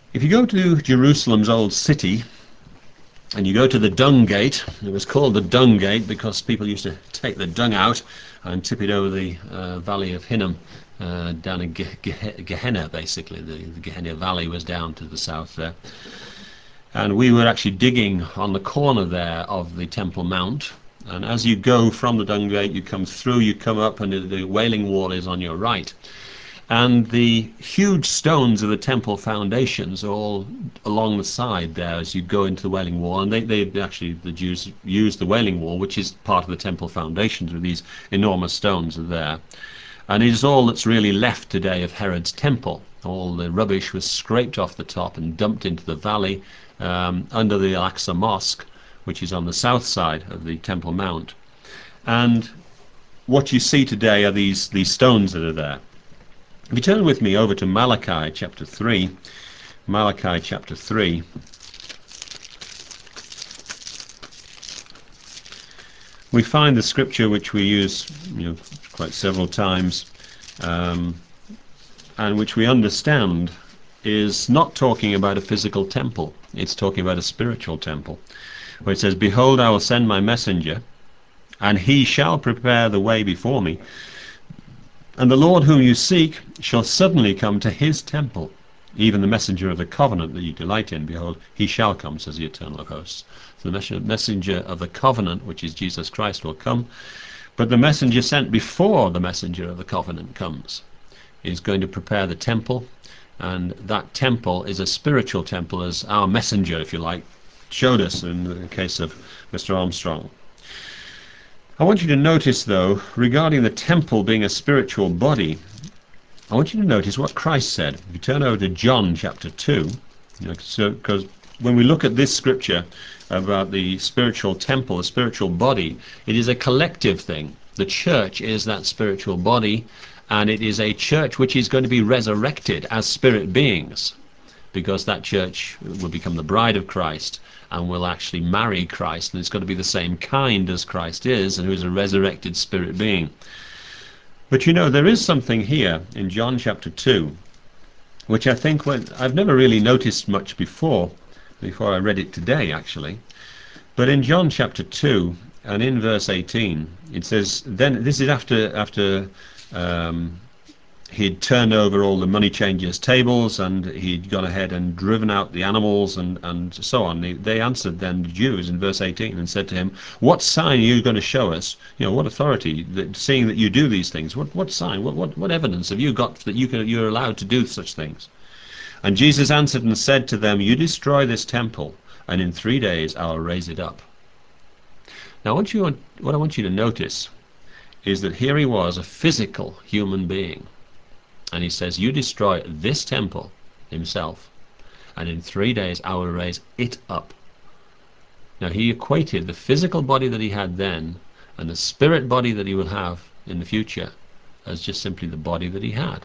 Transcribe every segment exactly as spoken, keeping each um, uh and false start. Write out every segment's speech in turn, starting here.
If you go to Jerusalem's old city, and you go to the dung gate, it was called the dung gate because people used to take the dung out and tip it over the uh, valley of Hinnom, uh, down in Ge- Ge- Gehenna, basically. The, the Gehenna Valley was down to the south there. And we were actually digging on the corner there of the Temple Mount. And as you go from the dung gate, you come through, you come up, and the Wailing Wall is on your right. And the huge stones of the temple foundations are all along the side there as you go into the Wailing Wall. And they, they actually, the Jews used the Wailing Wall, which is part of the temple foundations, with these enormous stones are there. And it is all that's really left today of Herod's temple. All the rubbish was scraped off the top and dumped into the valley um, under the Al-Aqsa Mosque, which is on the south side of the Temple Mount. And what you see today are these, these stones that are there. If you turn with me over to Malachi chapter three, Malachi chapter three, we find the scripture which we use, you know, quite several times, um, and which we understand is not talking about a physical temple. It's talking about a spiritual temple, where it says, "Behold, I will send my messenger, and he shall prepare the way before me. And the Lord whom you seek shall suddenly come to his temple, even the messenger of the covenant that you delight in. Behold, he shall come, says the Eternal of Hosts." So the messenger of the covenant, which is Jesus Christ, will come. But the messenger sent before the messenger of the covenant comes is going to prepare the temple. And that temple is a spiritual temple, as our messenger, if you like, showed us in the case of Mister Armstrong. I want you to notice, though, regarding the temple being a spiritual body, I want you to notice what Christ said. If you turn over to John chapter two, you know, so, because when we look at this scripture about the spiritual temple, the spiritual body, it is a collective thing. The church is that spiritual body, and it is a church which is going to be resurrected as spirit beings, because that church will become the bride of Christ and will actually marry Christ, and it's got to be the same kind as Christ is, and who is a resurrected spirit being. But you know, there is something here in John chapter two, which I think when, I've never really noticed much before, before I read it today actually. But in John chapter two, and in verse eighteen, it says, then this is after after um, he'd turned over all the money changers' tables, and he'd gone ahead and driven out the animals, and, and so on. They, they answered then, the Jews, in verse eighteen, and said to him, "What sign are you going to show us? You know, what authority, that, seeing that you do these things? What what sign? What what, what evidence have you got that you can, you're allowed to do such things?" And Jesus answered and said to them, "You destroy this temple, and in three days I will raise it up." Now, what you what I want you to notice is that here he was, a physical human being. And he says, "You destroy this temple," himself, "and in three days I will raise it up." Now he equated the physical body that he had then and the spirit body that he will have in the future as just simply the body that he had.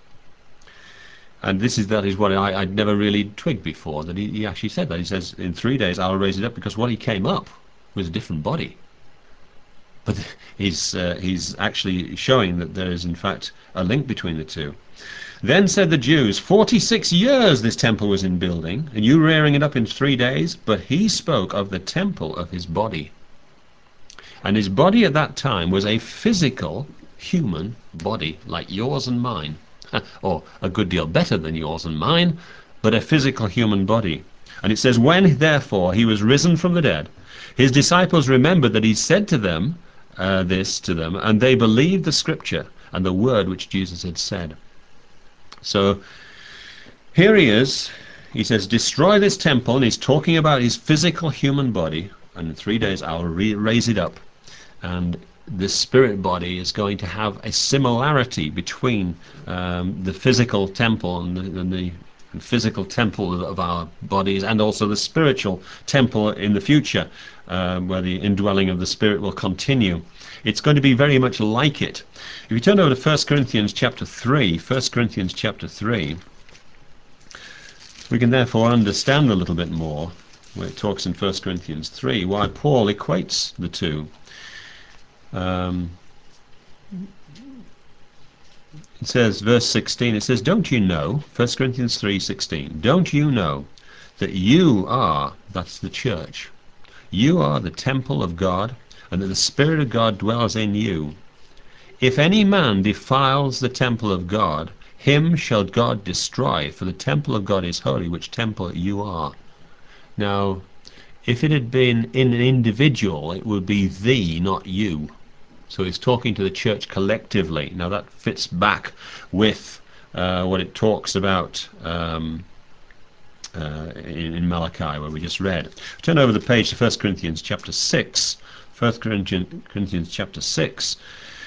And this is that is what I, I'd never really twigged before, that he, he actually said that. He says, in three days I will raise it up, because what he came up was a different body. But he's, uh, he's actually showing that there is in fact a link between the two. Then said the Jews, "Forty-six years this temple was in building, and you rearing it up in three days?" But he spoke of the temple of his body. And his body at that time was a physical human body, like yours and mine, or a good deal better than yours and mine, but a physical human body. And it says, "When therefore he was risen from the dead, his disciples remembered that he said to them uh, this to them, and they believed the scripture and the word which Jesus had said." So here he is, he says, "Destroy this temple," and he's talking about his physical human body, "and in three days I'll re raise it up." And this spirit body is going to have a similarity between um, the physical temple and the, and the physical temple of our bodies, and also the spiritual temple in the future, uh, where the indwelling of the Spirit will continue. It's going to be very much like it. If you turn over to First Corinthians chapter three, First Corinthians chapter three, we can therefore understand a little bit more, where it talks in First Corinthians three, why Paul equates the two. Um, it says, verse sixteen, it says, don't you know, First Corinthians three sixteen, don't you know that you are, that's the church, you are the temple of God, and that the Spirit of God dwells in you. If any man defiles the temple of God, him shall God destroy, for the temple of God is holy, which temple you are. Now, if it had been in an individual, it would be thee, not you. So he's talking to the church collectively. Now that fits back with uh, what it talks about um, uh, in, in Malachi, where we just read. Turn over the page to First Corinthians chapter six. First Corinthians chapter six.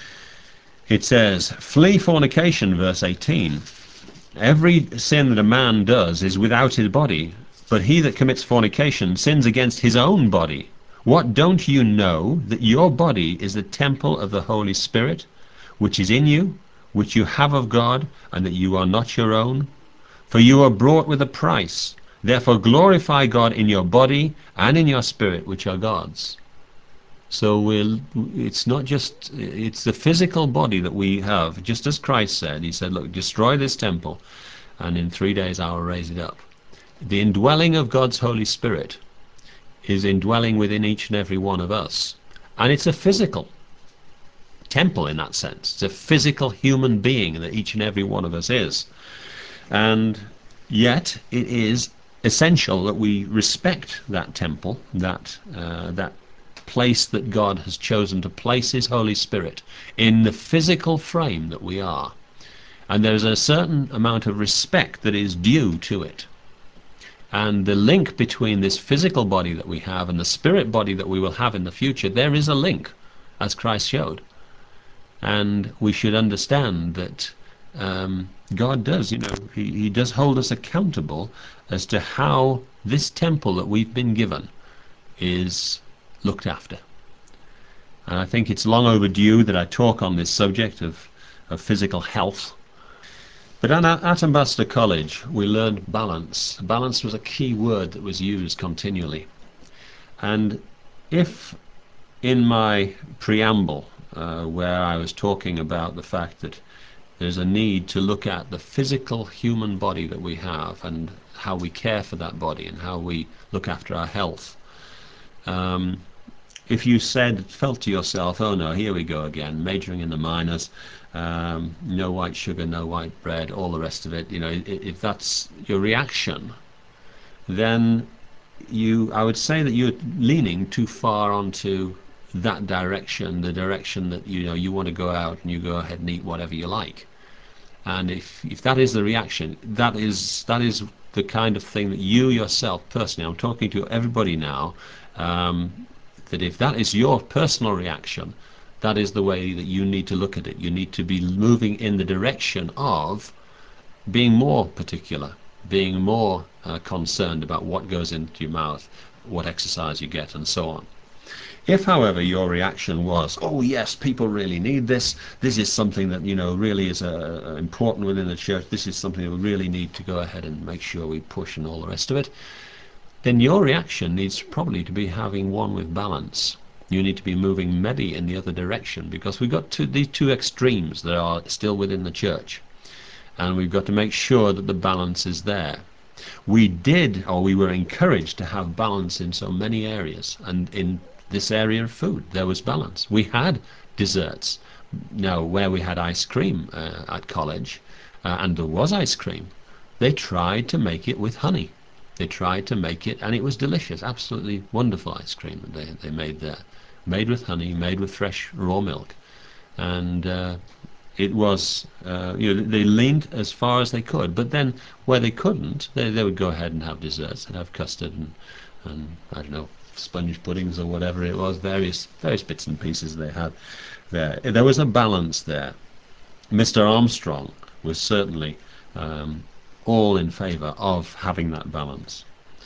It says, flee fornication, verse eighteen. Every sin that a man does is without his body, but he that commits fornication sins against his own body. What, don't you know that your body is the temple of the Holy Spirit, which is in you, which you have of God, and that you are not your own? For you are bought with a price. Therefore glorify God in your body and in your spirit, which are God's. So we'll, it's not just, it's the physical body that we have, just as Christ said. He said, look, destroy this temple, and in three days I will raise it up. The indwelling of God's Holy Spirit is indwelling within each and every one of us. And it's a physical temple in that sense. It's a physical human being that each and every one of us is. And yet it is essential that we respect that temple, that, uh, that place that God has chosen to place his Holy Spirit in the physical frame that we are. And there's a certain amount of respect that is due to it. And the link between this physical body that we have and the spirit body that we will have in the future, there is a link, as Christ showed. And we should understand that um, God does, you know, he, he does hold us accountable as to how this temple that we've been given is looked after. And I think it's long overdue that I talk on this subject of, of physical health. But at, at Ambassador College we learned balance. Balance was a key word that was used continually. And if in my preamble uh, where I was talking about the fact that there's a need to look at the physical human body that we have and how we care for that body and how we look after our health, um, if you said, felt to yourself, oh no, here we go again, majoring in the minors, um, no white sugar, no white bread, all the rest of it, you know, if that's your reaction, then you, I would say that you're leaning too far onto that direction, the direction that, you know, you want to go out and you go ahead and eat whatever you like. And if, if that is the reaction, that is, that is the kind of thing that you yourself personally, I'm talking to everybody now, um, that if that is your personal reaction, that is the way that you need to look at it. You need to be moving in the direction of being more particular, being more uh, concerned about what goes into your mouth, what exercise you get, and so on. If, however, your reaction was, oh yes, people really need this, this is something that, you know, really is uh, important within the church, this is something that we really need to go ahead and make sure we push and all the rest of it, then your reaction needs probably to be having one with balance. You need to be moving maybe in the other direction, because we've got two, these two extremes that are still within the church, and we've got to make sure that the balance is there. We did, or we were encouraged to have balance in so many areas, and in this area of food there was balance. We had desserts. Now, where we had ice cream uh, at college, uh, and there was ice cream, they tried to make it with honey. They tried to make it, and it was delicious, absolutely wonderful ice cream that they, they made there. Made with honey, made with fresh raw milk. And uh, it was, uh, you know, they leaned as far as they could. But then where they couldn't, they, they would go ahead and have desserts and have custard and, and, I don't know, sponge puddings or whatever it was, various, various bits and pieces they had there. There was a balance there. Mister Armstrong was certainly um, all in favour of having that balance.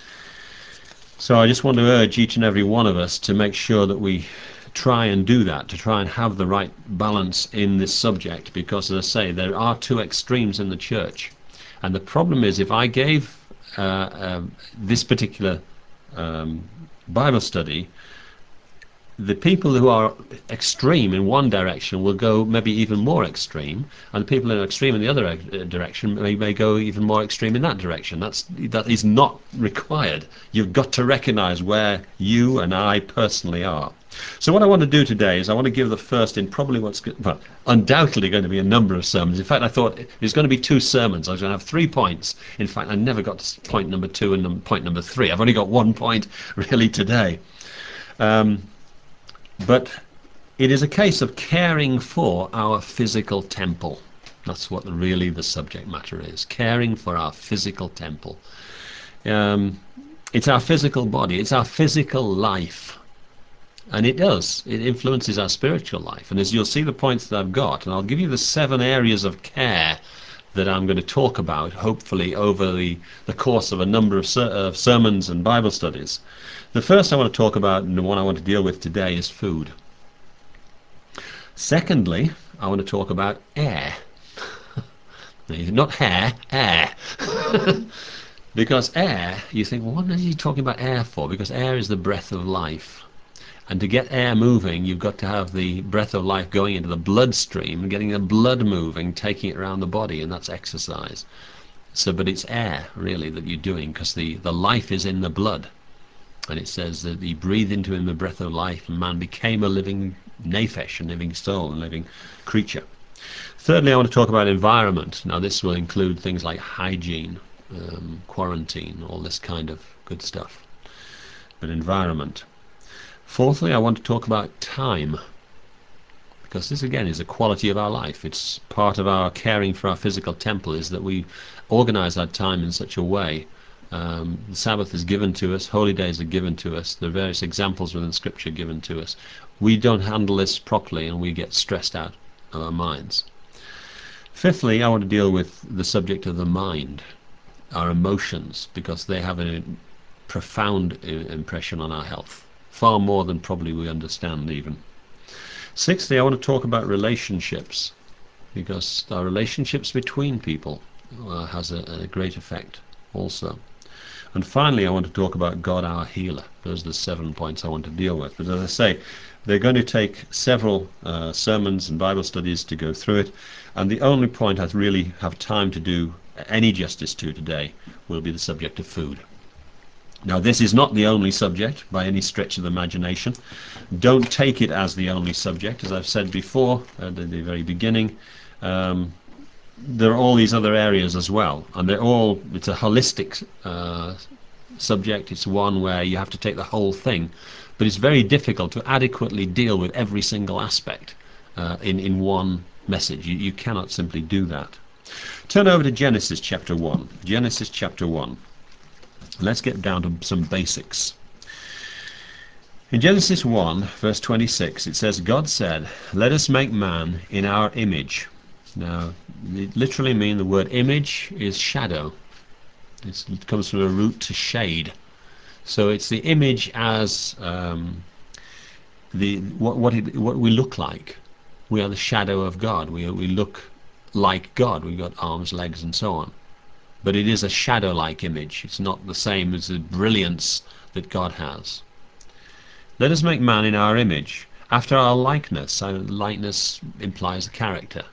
So I just want to urge each and every one of us to make sure that we try and do that, to try and have the right balance in this subject, because, as I say, there are two extremes in the church. And the problem is, if I gave uh, uh, this particular um, Bible study the people who are extreme in one direction will go maybe even more extreme, and the people who are extreme in the other uh, direction may, may go even more extreme in that direction. That's, that is not required. You've got to recognize where you and I personally are. So what I want to do today is I want to give the first in probably what's, well, undoubtedly going to be a number of sermons. In fact, I thought it was going to be two sermons. I was going to have three points. In fact, I never got to point number two and num point number three. I've only got one point really today. Um, but it is a case of caring for our physical temple. That's what really the subject matter is. Caring for our physical temple. Um, it's our physical body. It's our physical life. And it does. It influences our spiritual life. And as you'll see the points that I've got, and I'll give you the seven areas of care that I'm going to talk about, hopefully, over the, the course of a number of, ser of sermons and Bible studies. The first I want to talk about, and the one I want to deal with today, is food. Secondly, I want to talk about air. Not hair, air. Because air, you think, well, what is he talking about air for? Because air is the breath of life. And to get air moving, you've got to have the breath of life going into the bloodstream, getting the blood moving, taking it around the body, and that's exercise. So, but it's air, really, that you're doing, because the, the life is in the blood. And it says that he breathed into him the breath of life, and man became a living nephesh, a living soul, a living creature. Thirdly, I want to talk about environment. Now, this will include things like hygiene, um, quarantine, all this kind of good stuff. But environment. Fourthly, I want to talk about time, because this again is a quality of our life. It's part of our caring for our physical temple, is that we organize our time in such a way. Um, the Sabbath is given to us, holy days are given to us, there are various examples within Scripture given to us. We don't handle this properly and we get stressed out of our minds. Fifthly, I want to deal with the subject of the mind, our emotions, because they have a profound impression on our health. Far more than probably we understand even. Sixthly, I want to talk about relationships, because our relationships between people uh, has a, a great effect also. And finally, I want to talk about God our healer. Those are the seven points I want to deal with. But as I say, they're going to take several uh, sermons and Bible studies to go through it, and the only point I really have time to do any justice to today will be the subject of food. Now, this is not the only subject by any stretch of the imagination. Don't take it as the only subject. As I've said before at the very beginning, um, there are all these other areas as well, and they're all, it's a holistic uh, subject. It's one where you have to take the whole thing, but it's very difficult to adequately deal with every single aspect uh, in, in one message. You, you cannot simply do that. Turn over to Genesis chapter one. Genesis chapter one. Let's get down to some basics. In Genesis one, verse twenty-six, it says, God said, let us make man in our image. Now, it literally means the word image is shadow. It's, it comes from a root to shade. So it's the image as um, the what what, it, what we look like. We are the shadow of God. We, we look like God. We've got arms, legs, and so on. But it is a shadow-like image. It's not the same as the brilliance that God has. Let us make man in our image, after our likeness. So likeness implies a character.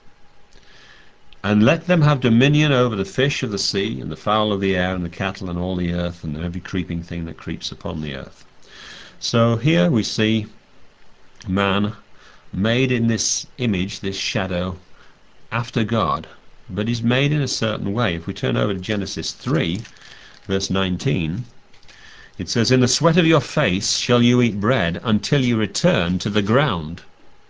And let them have dominion over the fish of the sea, and the fowl of the air, and the cattle, and all the earth, and every creeping thing that creeps upon the earth. So here we see man made in this image, this shadow, after God. But he's made in a certain way. If we turn over to Genesis three, verse nineteen, it says, in the sweat of your face shall you eat bread until you return to the ground.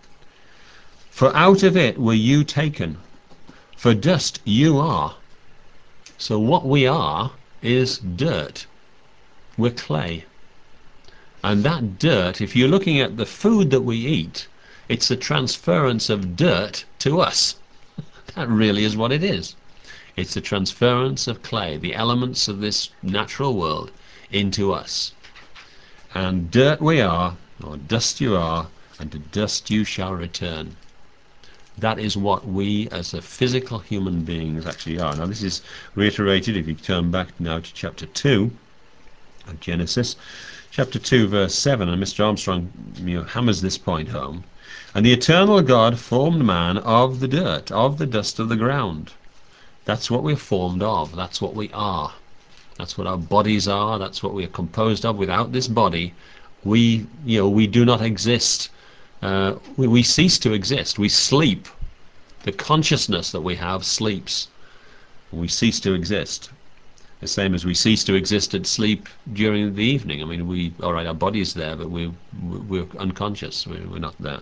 For out of it were you taken, for dust you are. So what we are is dirt. We're clay. And that dirt, if you're looking at the food that we eat, it's the transference of dirt to us. That really is what it is. It's the transference of clay, the elements of this natural world, into us. And dirt we are, or dust you are, and to dust you shall return. That is what we as a physical human beings actually are. Now this is reiterated if you turn back now to chapter two of Genesis. chapter two, verse seven, and Mister Armstrong, you know, hammers this point home. And the eternal God formed man of the dirt, of the dust of the ground. That's what we're formed of. That's what we are. That's what our bodies are. That's what we are composed of. Without this body, we, you know, we do not exist. Uh, we, we cease to exist. We sleep. The consciousness that we have sleeps. We cease to exist. The same as we cease to exist at sleep during the evening. I mean, we, all right, our body's there, but we, we're unconscious. We're, we're not there.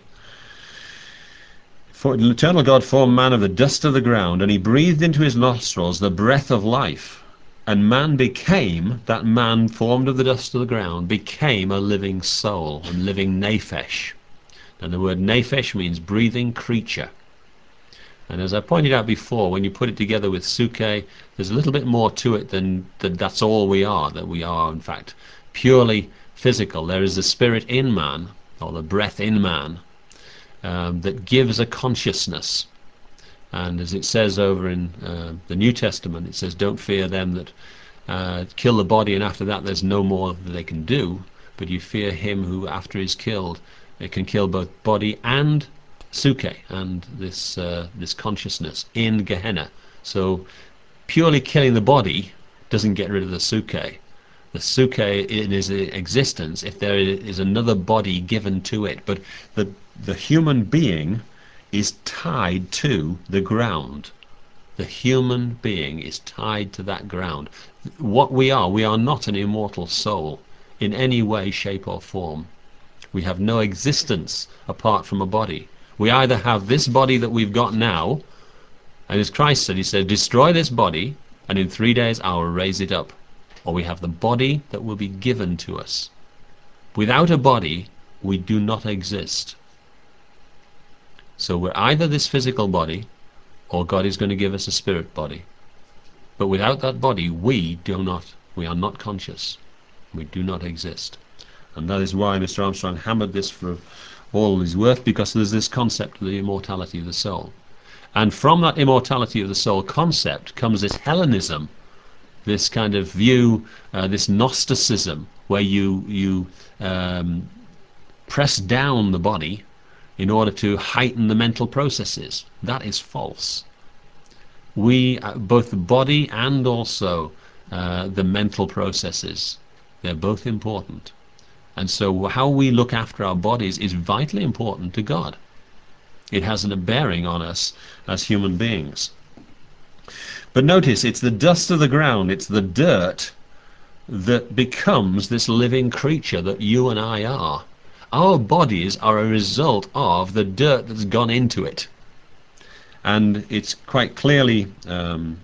For the eternal God formed man of the dust of the ground, and he breathed into his nostrils the breath of life. And man became, that man formed of the dust of the ground, became a living soul, a living nephesh. And the word nephesh means breathing creature. And as I pointed out before, when you put it together with suke, there's a little bit more to it than that. That's all we are, that we are, in fact, purely physical. There is the spirit in man, or the breath in man, um, that gives a consciousness. And as it says over in uh, the New Testament, it says, don't fear them that uh, kill the body, and after that there's no more that they can do, but you fear him who, after he's killed, it can kill both body and suke, and this uh, this consciousness in Gehenna. So purely killing the body doesn't get rid of the suke. The suke in its existence if there is another body given to it, but the the human being is tied to the ground. The human being is tied to that ground. What we are, we are not an immortal soul in any way, shape or form. We have no existence apart from a body. We either have this body that we've got now, and as Christ said, he said, destroy this body, and in three days I will raise it up. Or we have the body that will be given to us. Without a body, we do not exist. So we're either this physical body, or God is going to give us a spirit body. But without that body, we do not, we are not conscious. We do not exist. And that is why Mister Armstrong hammered this for all his worth, because there's this concept of the immortality of the soul. And from that immortality of the soul concept comes this Hellenism, this kind of view, uh, this Gnosticism, where you, you um, press down the body in order to heighten the mental processes. That is false. We, uh, both the body and also uh, the mental processes, they're both important. And so how we look after our bodies is vitally important to God. It has a bearing on us as human beings. But notice, it's the dust of the ground, it's the dirt that becomes this living creature that you and I are. Our bodies are a result of the dirt that's gone into it. And it's quite clearly, um,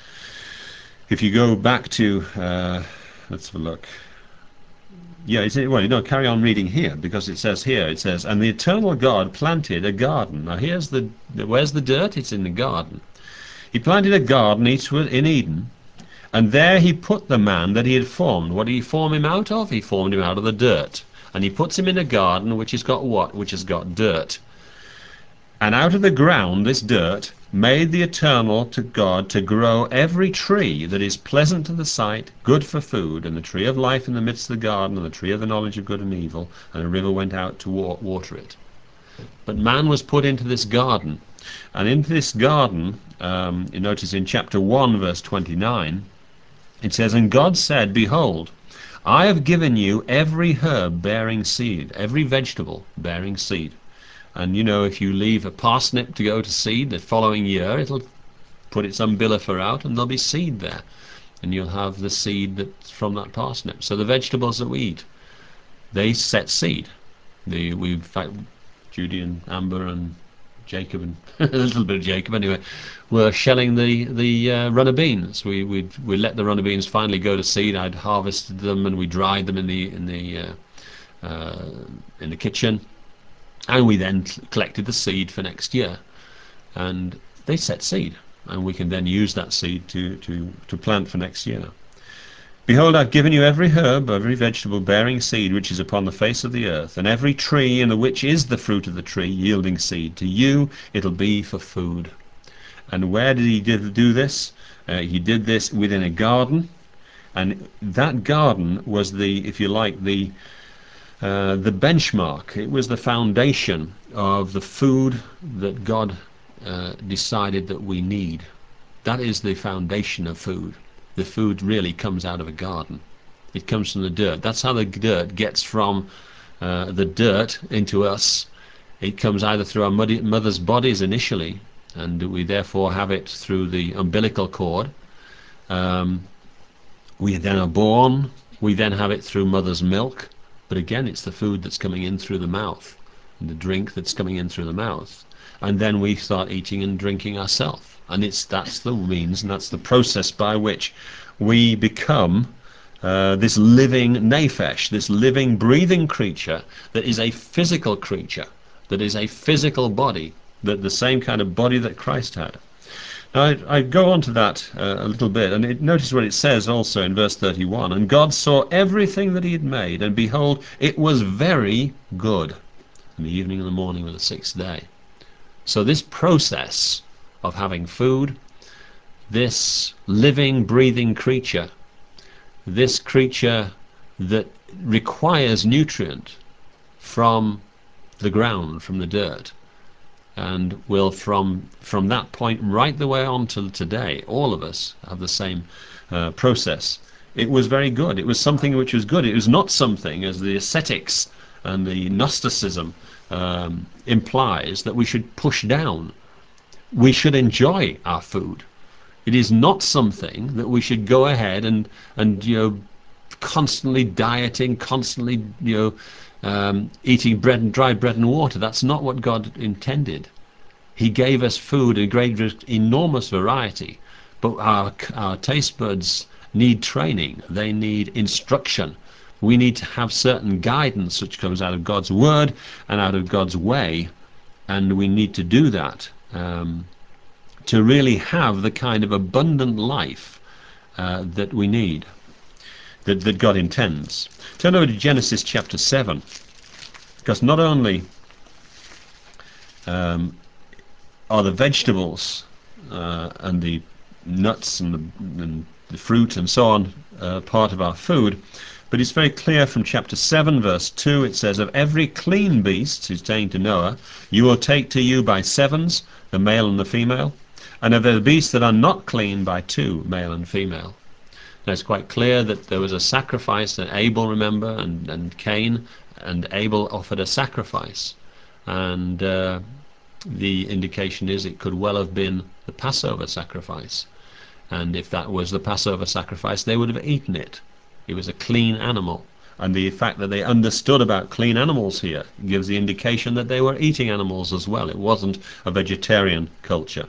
if you go back to, uh, let's have a look. Yeah, it's, well, no, carry on reading here, because it says here, it says, and the eternal God planted a garden. Now here's the, where's the dirt? It's in the garden. He planted a garden in Eden, and there he put the man that he had formed. What did he form him out of? He formed him out of the dirt. And he puts him in a garden which has got what? Which has got dirt. And out of the ground, this dirt, made the eternal to God to grow every tree that is pleasant to the sight, good for food, and the tree of life in the midst of the garden, and the tree of the knowledge of good and evil, and a river went out to water it. But man was put into this garden, and into this garden, um, you notice in chapter one, verse twenty-nine, it says, and God said, behold, I have given you every herb bearing seed, every vegetable bearing seed. And you know, if you leave a parsnip to go to seed, the following year it'll put its umbilifer out and there'll be seed there. And you'll have the seed that's from that parsnip. So the vegetables that we eat, they set seed. The, we, in fact, Judy and Amber and Jacob, and a little bit of Jacob anyway, were shelling the, the uh, runner beans. We we we let the runner beans finally go to seed. I'd harvested them and we dried them in the, in the, uh, uh, in the kitchen. And we then collected the seed for next year, and they set seed, and we can then use that seed to, to, to plant for next year. Behold, I've given you every herb, every vegetable bearing seed which is upon the face of the earth, and every tree in the which is the fruit of the tree yielding seed. To you it'll be for food. And where did he do this? Uh, he did this within a garden, And that garden was the, if you like, the uh, the benchmark. It was the foundation of the food that God uh, decided that we need. That is the foundation of food. The food really comes out of a garden. It comes from the dirt. That's how the dirt gets from uh, the dirt into us. It comes either through our muddy, mother's bodies initially, and we therefore have it through the umbilical cord. Um, we then are born. We then have it through mother's milk. But again, it's the food that's coming in through the mouth, and the drink that's coming in through the mouth. And then we start eating and drinking ourselves. And it's that's the means, and that's the process by which we become uh, this living nephesh, this living, breathing creature that is a physical creature, that is a physical body, that the same kind of body that Christ had. I, I go on to that uh, a little bit, and it, notice what it says also in verse thirty-one. And God saw everything that he had made, and behold, it was very good. And the evening and the morning were the sixth day. So this process of having food, this living, breathing creature, this creature that requires nutrient from the ground, from the dirt, and will from from that point right the way on to today, all of us have the same uh, process. It was very good. It was something which was good. It was not something, as the ascetics and the Gnosticism um, implies, that we should push down. We should enjoy our food. It is not something that we should go ahead and and you know constantly dieting, constantly you know um, eating bread and dry bread and water. That's not what God intended. He gave us food in great, enormous variety, but our our taste buds need training. They need instruction. We need to have certain guidance which comes out of God's word and out of God's way, and we need to do that um, to really have the kind of abundant life uh, that we need, that, that God intends. Turn over to Genesis chapter seven, because not only um, are the vegetables uh, and the nuts and the, and the fruit and so on uh, part of our food, but it's very clear from chapter seven verse two. It says, of every clean beast, he's saying to Noah, you will take to you by sevens, the male and the female, and of the beasts that are not clean by two, male and female. Now it's quite clear that there was a sacrifice, that Abel, remember, and, and Cain, and Abel offered a sacrifice, and uh, the indication is it could well have been the Passover sacrifice, and if that was the Passover sacrifice, they would have eaten it. It was a clean animal, and the fact that they understood about clean animals here gives the indication that they were eating animals as well. It wasn't a vegetarian culture.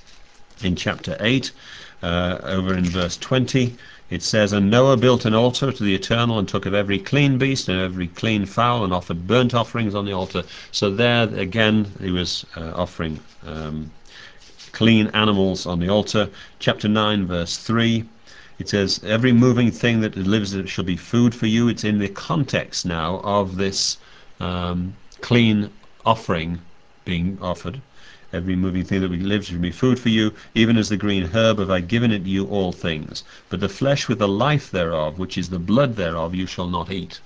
In chapter eight, uh, over in verse twenty, it says, and Noah built an altar to the Eternal, and took of every clean beast and every clean fowl, and offered burnt offerings on the altar. So there again he was uh, offering um, clean animals on the altar. Chapter nine verse three, it says, every moving thing that lives shall be food for you. It's in the context now of this um, clean offering being offered. Every moving thing that lives shall be food for you, even as the green herb have I given it you all things. But the flesh with the life thereof, which is the blood thereof, you shall not eat.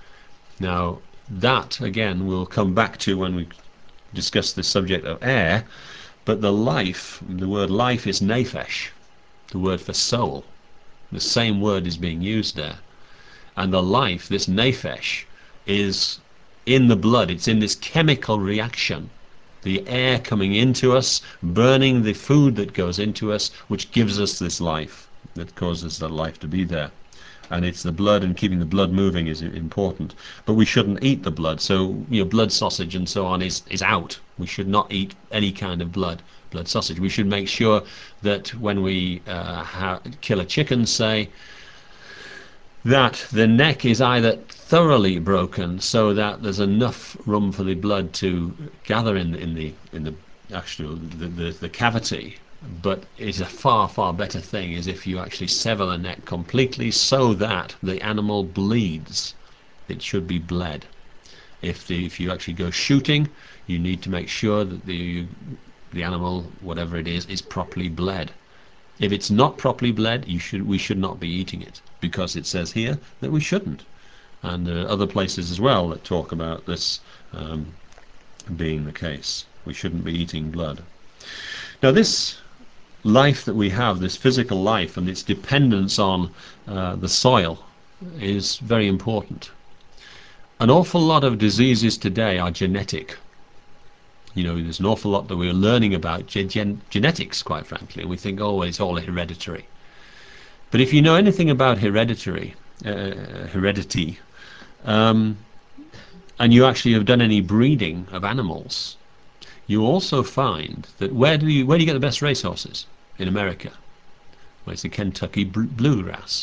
Now that again we'll come back to when we discuss the subject of air, but the life, the word life is nephesh, the word for soul. The same word is being used there. And the life, this nephesh, is in the blood. It's in this chemical reaction. The air coming into us, burning the food that goes into us, which gives us this life, that causes that life to be there. And it's the blood, and keeping the blood moving is important. But we shouldn't eat the blood. So, you know, blood sausage and so on is, is out. We should not eat any kind of blood, blood sausage. We should make sure that when we uh, ha kill a chicken, say, that the neck is either thoroughly broken so that there's enough room for the blood to gather in, in the in the actual the, the, the cavity, but it's a far far better thing is if you actually sever the neck completely so that the animal bleeds. It should be bled. If the if you actually go shooting, you need to make sure that the the animal, whatever it is, is properly bled. If it's not properly bled, you should we should not be eating it. because it says here that we shouldn't. And there are other places as well that talk about this um, being the case. We shouldn't be eating blood. Now this life that we have, this physical life and its dependence on uh, the soil is very important. An awful lot of diseases today are genetic. You know, there's an awful lot that we're learning about gen genetics, quite frankly, and we think, oh, it's all hereditary. But if you know anything about hereditary, uh, heredity, um, and you actually have done any breeding of animals, you also find that where do you where do you get the best racehorses? In America. Well, it's the Kentucky bluegrass.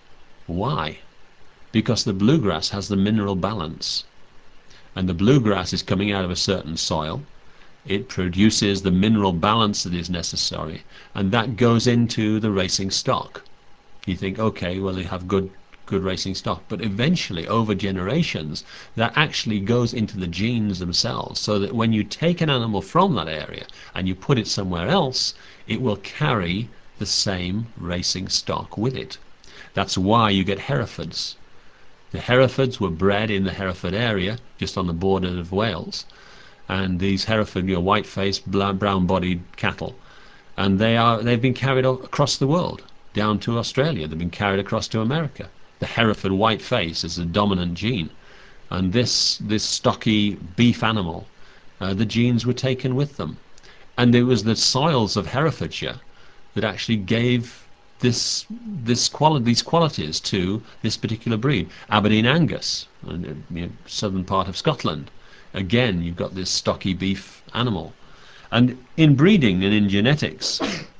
Why? Because the bluegrass has the mineral balance, and the bluegrass is coming out of a certain soil. It produces the mineral balance that is necessary, and that goes into the racing stock. You think, okay, well, they have good good racing stock, but eventually over generations that actually goes into the genes themselves, so that when you take an animal from that area and you put it somewhere else, it will carry the same racing stock with it. That's why you get Herefords. The Herefords were bred in the Hereford area, just on the border of Wales, and these Hereford, you know, white-faced, brown-bodied cattle, and they are they've been carried across the world, down to Australia. They've been carried across to America. The Hereford white face is the dominant gene, and this this stocky beef animal, uh, the genes were taken with them, and it was the soils of Herefordshire that actually gave this this quali these qualities to this particular breed. Aberdeen Angus, uh, you know, southern part of Scotland, again you've got this stocky beef animal. And in breeding and in genetics,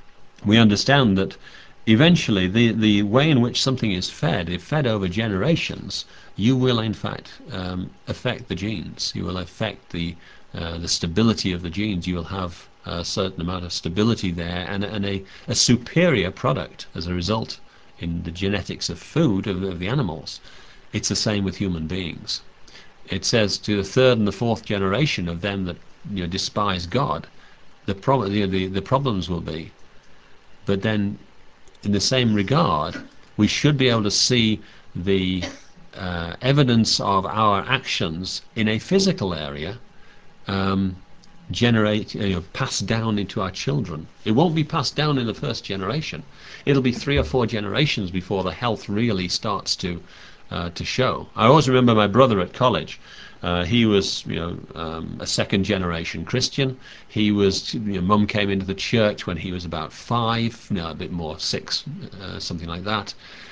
we understand that eventually the, the way in which something is fed, if fed over generations, you will in fact um, affect the genes. You will affect the, uh, the stability of the genes. You will have a certain amount of stability there, and, and a, a superior product as a result in the genetics of food of, of the animals. It's the same with human beings. It says to the third and the fourth generation of them that, you know, despise God, the, prob you know, the, the problems will be. But then in the same regard, we should be able to see the uh, evidence of our actions in a physical area um, generate, you know, passed down into our children. It won't be passed down in the first generation. It'll be three or four generations before the health really starts to uh, to show. I always remember my brother at college. Uh, he was, you know, um, a second generation Christian. He was, you know, Mum came into the church when he was about five, no, a bit more, six, uh, something like that.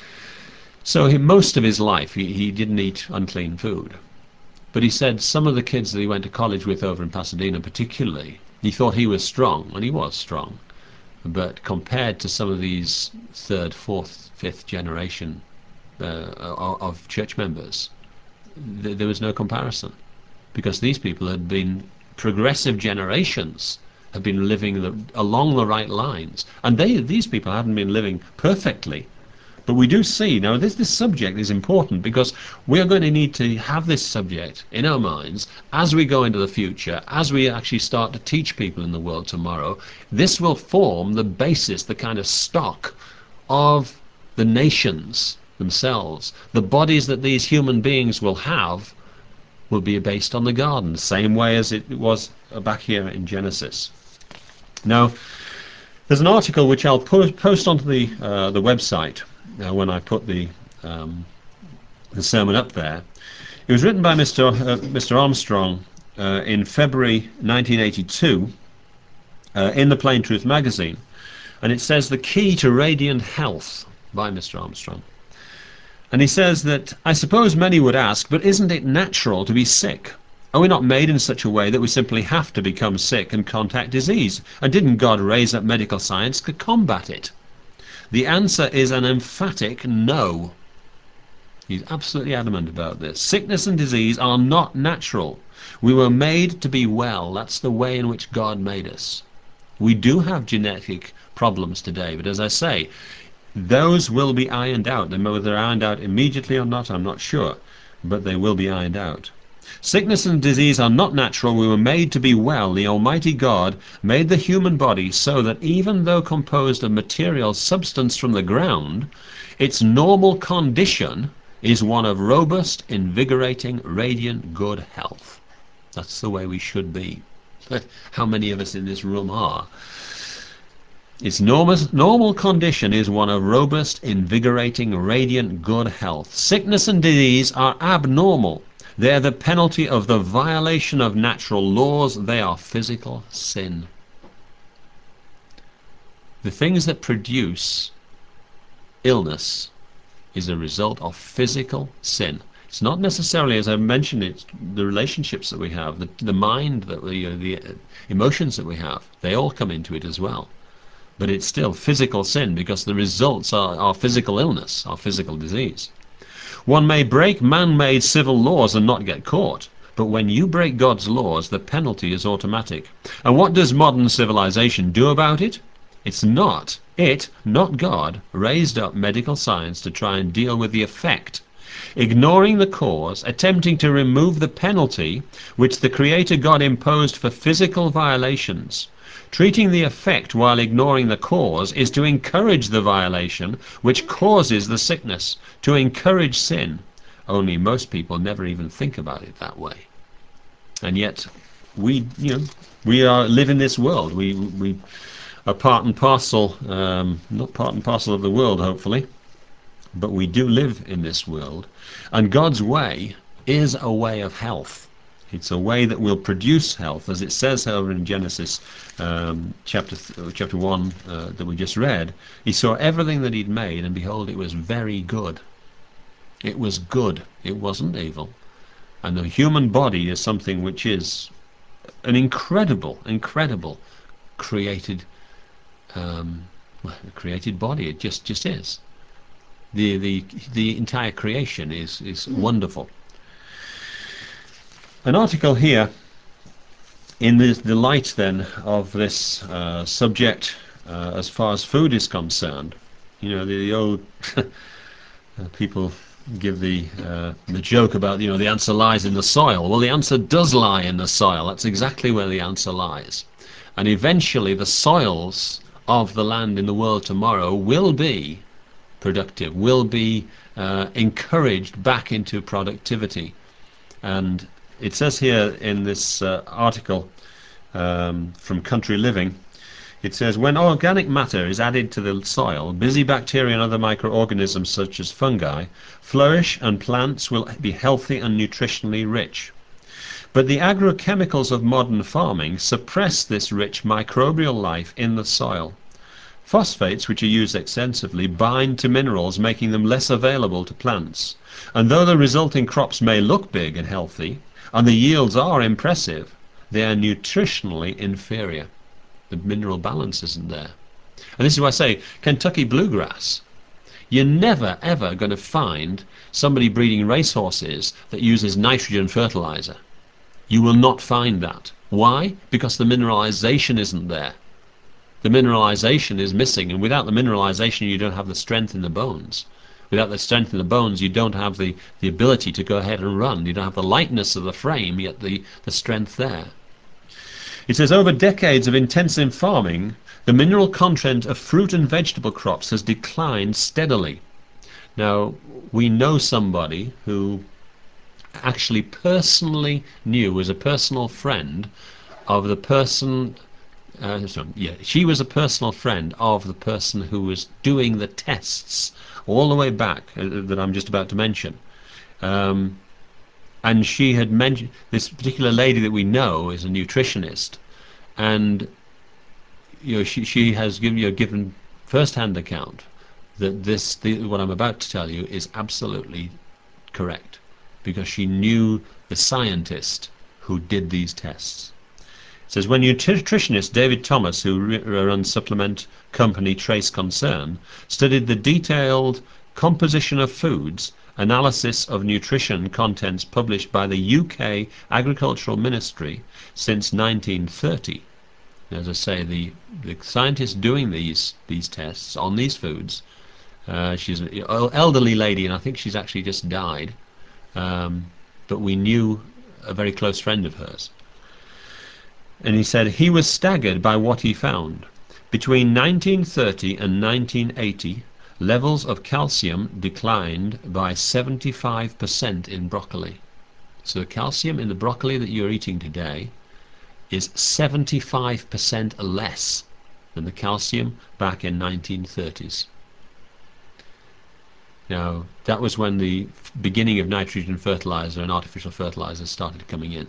So he, most of his life he, he didn't eat unclean food. But he said some of the kids that he went to college with over in Pasadena particularly, he thought he was strong, and he was strong. But compared to some of these third, fourth, fifth generation uh, of church members, th there was no comparison. Because these people had been progressive generations, have been living the, along the right lines. And they, these people hadn't been living perfectly. But we do see, now this, this subject is important because we are going to need to have this subject in our minds as we go into the future, as we actually start to teach people in the world tomorrow. This will form the basis, the kind of stock of the nations themselves. The bodies that these human beings will have will be based on the garden, same way as it was back here in Genesis. Now, there's an article which I'll po post onto the uh, the website uh, when I put the um, the sermon up there. It was written by Mister Uh, Mister Armstrong uh, in February nineteen eighty-two uh, in the Plain Truth magazine, and it says "The Key to Radiant Health" by Mister Armstrong. And he says that, I suppose many would ask, but isn't it natural to be sick? Are we not made in such a way that we simply have to become sick and contact disease? And didn't God raise up medical science to combat it? The answer is an emphatic no. He's absolutely adamant about this. Sickness and disease are not natural. We were made to be well. That's the way in which God made us. We do have genetic problems today, but as I say, those will be ironed out. Whether they're ironed out immediately or not, I'm not sure, but they will be ironed out. Sickness and disease are not natural. We were made to be well. The Almighty God made the human body so that even though composed of material substance from the ground, Its normal condition is one of robust, invigorating, radiant, good health. That's the way we should be. But how many of us in this room are? Its normal, normal condition is one of robust, invigorating, radiant, good health. Sickness and disease are abnormal. They are the penalty of the violation of natural laws. They are physical sin. The things that produce illness is a result of physical sin. It's not necessarily, as I mentioned, it's the relationships that we have, the, the mind, that we, uh, the emotions that we have. They all come into it as well. But it's still physical sin because the results are, are physical illness, are physical disease. One may break man-made civil laws and not get caught, but when you break God's laws, the penalty is automatic. And what does modern civilization do about it? It's not, it, not God, raised up medical science to try and deal with the effect, ignoring the cause, attempting to remove the penalty which the Creator God imposed for physical violations. Treating the effect while ignoring the cause is to encourage the violation which causes the sickness, to encourage sin. Only most people never even think about it that way. And yet, we, you know, we are live in this world. We we are part and parcel, um, not part and parcel of the world, hopefully, but we do live in this world. And God's way is a way of health. It's a way that will produce health, as it says over in Genesis um, chapter th chapter one uh, that we just read. He saw everything that he'd made, and behold, it was very good. It was good. It wasn't evil. And the human body is something which is an incredible, incredible created, um, created body. It just just is. The the the entire creation is is wonderful. An article here, in the, the light then of this uh, subject uh, as far as food is concerned, you know, the, the old people give the uh, the joke about, you know, the answer lies in the soil. Well, the answer does lie in the soil. That's exactly where the answer lies. And eventually the soils of the land in the world tomorrow will be productive, will be uh, encouraged back into productivity. And it says here in this uh, article um, from Country Living, it says, when organic matter is added to the soil, busy bacteria and other microorganisms such as fungi flourish and plants will be healthy and nutritionally rich. But the agrochemicals of modern farming suppress this rich microbial life in the soil. Phosphates, which are used extensively, bind to minerals, making them less available to plants. And though the resulting crops may look big and healthy, and the yields are impressive, they are nutritionally inferior. The mineral balance isn't there. And this is why I say Kentucky bluegrass. You're never ever going to find somebody breeding racehorses that uses nitrogen fertilizer. You will not find that. Why? Because the mineralization isn't there. The mineralization is missing, and without the mineralization you don't have the strength in the bones. Without the strength in the bones you don't have the, the ability to go ahead and run. You don't have the lightness of the frame, yet the, the strength there. It says, over decades of intensive farming, the mineral content of fruit and vegetable crops has declined steadily. Now, we know somebody who actually personally knew, was a personal friend of the person, uh, sorry, yeah, she was a personal friend of the person who was doing the tests all the way back uh, that I'm just about to mention. Um, and she had mentioned, this particular lady that we know is a nutritionist, and you know, she, she has given you a given first-hand account that this, the, what I'm about to tell you, is absolutely correct, because she knew the scientist who did these tests. It says, when nutritionist David Thomas, who runs supplement company Trace Concern, studied the detailed composition of foods, analysis of nutrition contents published by the U K Agricultural Ministry since nineteen thirty. As I say, the, the scientist doing these these tests on these foods, uh, she's an elderly lady, and I think she's actually just died, um, but we knew a very close friend of hers. And he said he was staggered by what he found. Between nineteen thirty and nineteen eighty, levels of calcium declined by seventy-five percent in broccoli. So the calcium in the broccoli that you're eating today is seventy-five percent less than the calcium back in nineteen thirties. Now, that was when the beginning of nitrogen fertilizer and artificial fertilizers started coming in.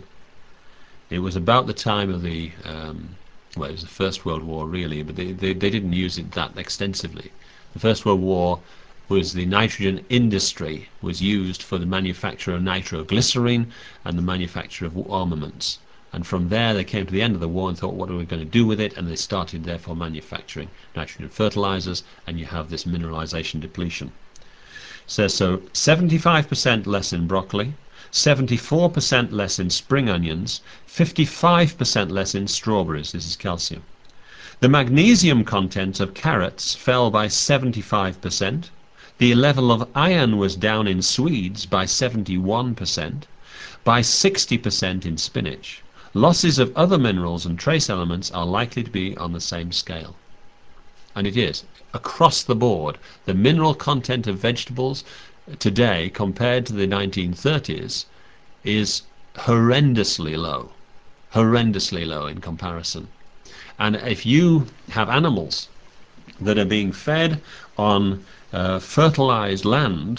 It was about the time of the, um, well, it was the First World War really, but they, they, they didn't use it that extensively. The First World War was the nitrogen industry was used for the manufacture of nitroglycerine and the manufacture of armaments. And from there they came to the end of the war and thought, what are we going to do with it? And they started therefore manufacturing nitrogen fertilizers, and you have this mineralization depletion. Says so seventy-five percent less in broccoli, seventy-four percent less in spring onions, fifty-five percent less in strawberries. This is calcium. The magnesium content of carrots fell by seventy-five percent. The level of iron was down in Swedes by seventy-one percent, by sixty percent in spinach. Losses of other minerals and trace elements are likely to be on the same scale. And it is. Across the board, the mineral content of vegetables today compared to the nineteen thirties is horrendously low. Horrendously low in comparison. And if you have animals that are being fed on uh, fertilized land,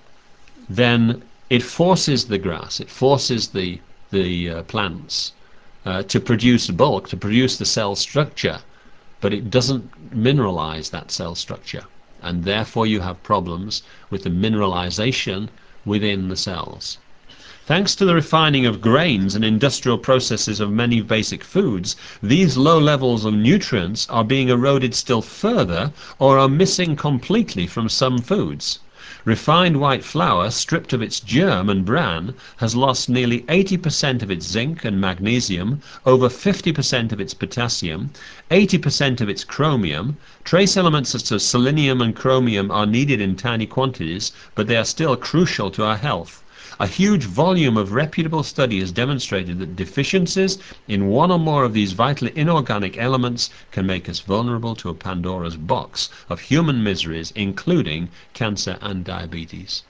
then it forces the grass, it forces the, the uh, plants uh, to produce bulk, to produce the cell structure, but it doesn't mineralize that cell structure. And therefore you have problems with the mineralization within the cells. Thanks to the refining of grains and industrial processes of many basic foods, these low levels of nutrients are being eroded still further or are missing completely from some foods. Refined white flour, stripped of its germ and bran, has lost nearly eighty percent of its zinc and magnesium, over fifty percent of its potassium, eighty percent of its chromium. Trace elements such as selenium and chromium are needed in tiny quantities, but they are still crucial to our health. A huge volume of reputable study has demonstrated that deficiencies in one or more of these vital inorganic elements can make us vulnerable to a Pandora's box of human miseries, including cancer and diabetes.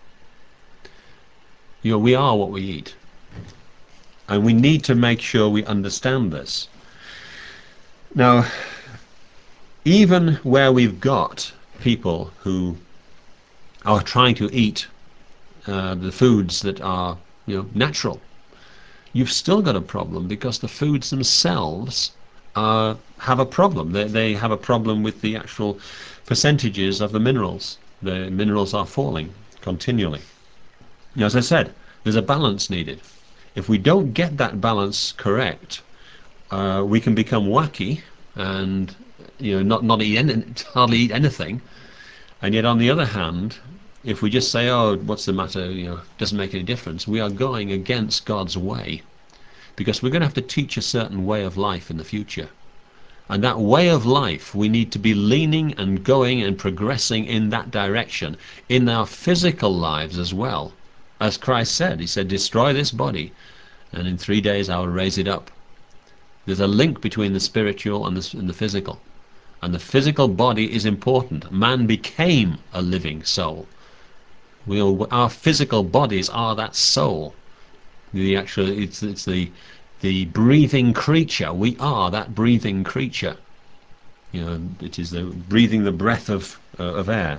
You know, we are what we eat. And we need to make sure we understand this. Now, even where we've got people who are trying to eat Uh, the foods that are, you know, natural, you've still got a problem because the foods themselves uh, have a problem. They, they have a problem with the actual percentages of the minerals. The minerals are falling continually. Now, as I said, there's a balance needed. If we don't get that balance correct, uh, we can become wacky and, you know, not, not eat any, hardly eat anything. And yet, on the other hand, if we just say, oh, what's the matter, you know, doesn't make any difference, we are going against God's way. Because we're going to have to teach a certain way of life in the future. And that way of life, we need to be leaning and going and progressing in that direction in our physical lives as well. As Christ said, he said, destroy this body, and in three days I will raise it up. There's a link between the spiritual and the, and the physical. And the physical body is important. Man became a living soul. We all, our physical bodies are that soul. The actual, it's, it's the the breathing creature. We are that breathing creature. You know, it is the breathing the breath of uh, of air.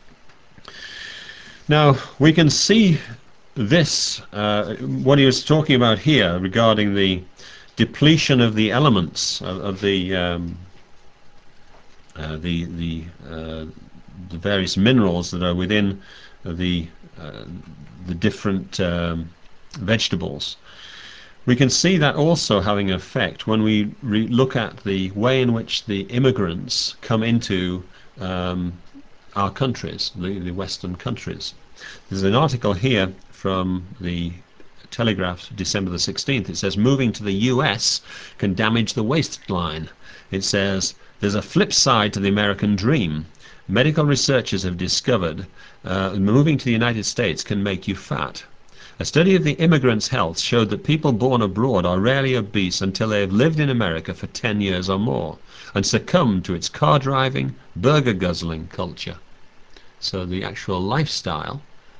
Now we can see this. Uh, what he was talking about here regarding the depletion of the elements of, of the um, uh, the the uh, the various minerals that are within the uh, the different um, vegetables. We can see that also having an effect when we re look at the way in which the immigrants come into um, our countries, the, the Western countries. There's an article here from the Telegraph, December the sixteenth. It says, moving to the U S can damage the waistline. It says, there's a flip side to the American dream. Medical researchers have discovered uh, moving to the United States can make you fat. A study of the immigrants' health showed that people born abroad are rarely obese until they have lived in America for ten years or more and succumb to its car driving, burger guzzling culture. So the actual lifestyle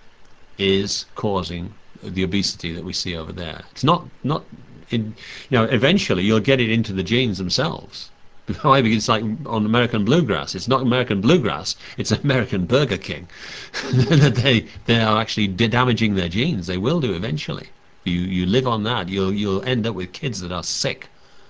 is causing the obesity that we see over there. It's not not in, you know, eventually you'll get it into the genes themselves. Why? Because it's like on American Bluegrass. It's not American Bluegrass. It's American Burger King. That they they are actually damaging their genes. They will do eventually. You you live on that, you'll you'll end up with kids that are sick.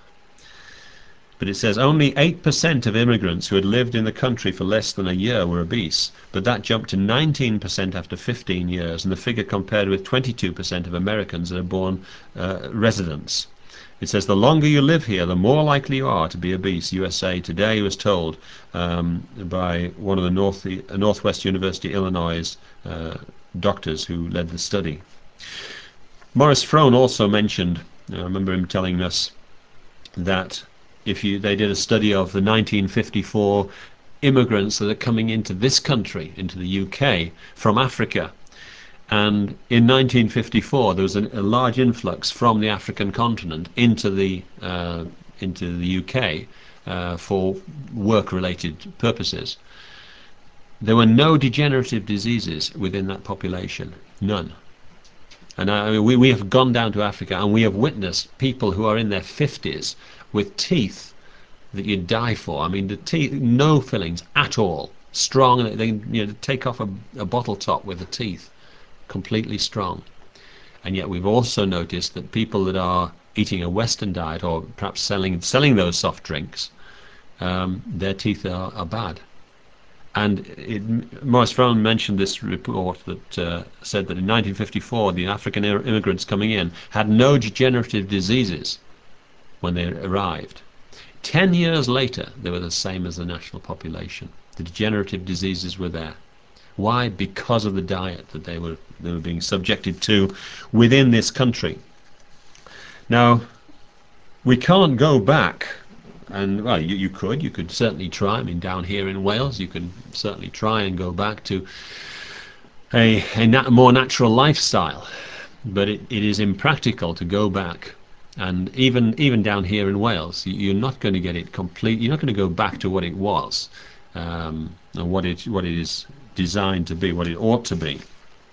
But it says only eight percent of immigrants who had lived in the country for less than a year were obese, but that jumped to nineteen percent after fifteen years, and the figure compared with twenty-two percent of Americans that are born uh, residents. It says the longer you live here, the more likely you are to be obese. U S A Today was told um, by one of the North, Northwest University Illinois uh, doctors who led the study. Maurice Frohn also mentioned, I remember him telling us, that if you they did a study of the nineteen fifty-four immigrants that are coming into this country, into the U K, from Africa, and in nineteen fifty-four there was a, a large influx from the African continent into the uh, into the U K uh, for work-related purposes. There were no degenerative diseases within that population, none. And I mean, we, we have gone down to Africa and we have witnessed people who are in their fifties with teeth that you'd die for. I mean, the teeth, no fillings at all, strong. They can, you know, take off a, a bottle top with the teeth, completely strong. And yet we've also noticed that people that are eating a Western diet, or perhaps selling selling those soft drinks, um, their teeth are, are bad. And it, Maurice Frohn mentioned this report that uh, said that in nineteen fifty-four the African immigrants coming in had no degenerative diseases when they arrived. Ten years later they were the same as the national population. The degenerative diseases were there. Why? Because of the diet that they were, they were being subjected to within this country. Now, we can't go back. And well, you, you could, you could certainly try. I mean, down here in Wales, you can certainly try and go back to a, a nat more natural lifestyle. But it, it is impractical to go back. And even even down here in Wales, you're not going to get it complete. You're not going to go back to what it was, um, and what it what it is designed to be, what it ought to be.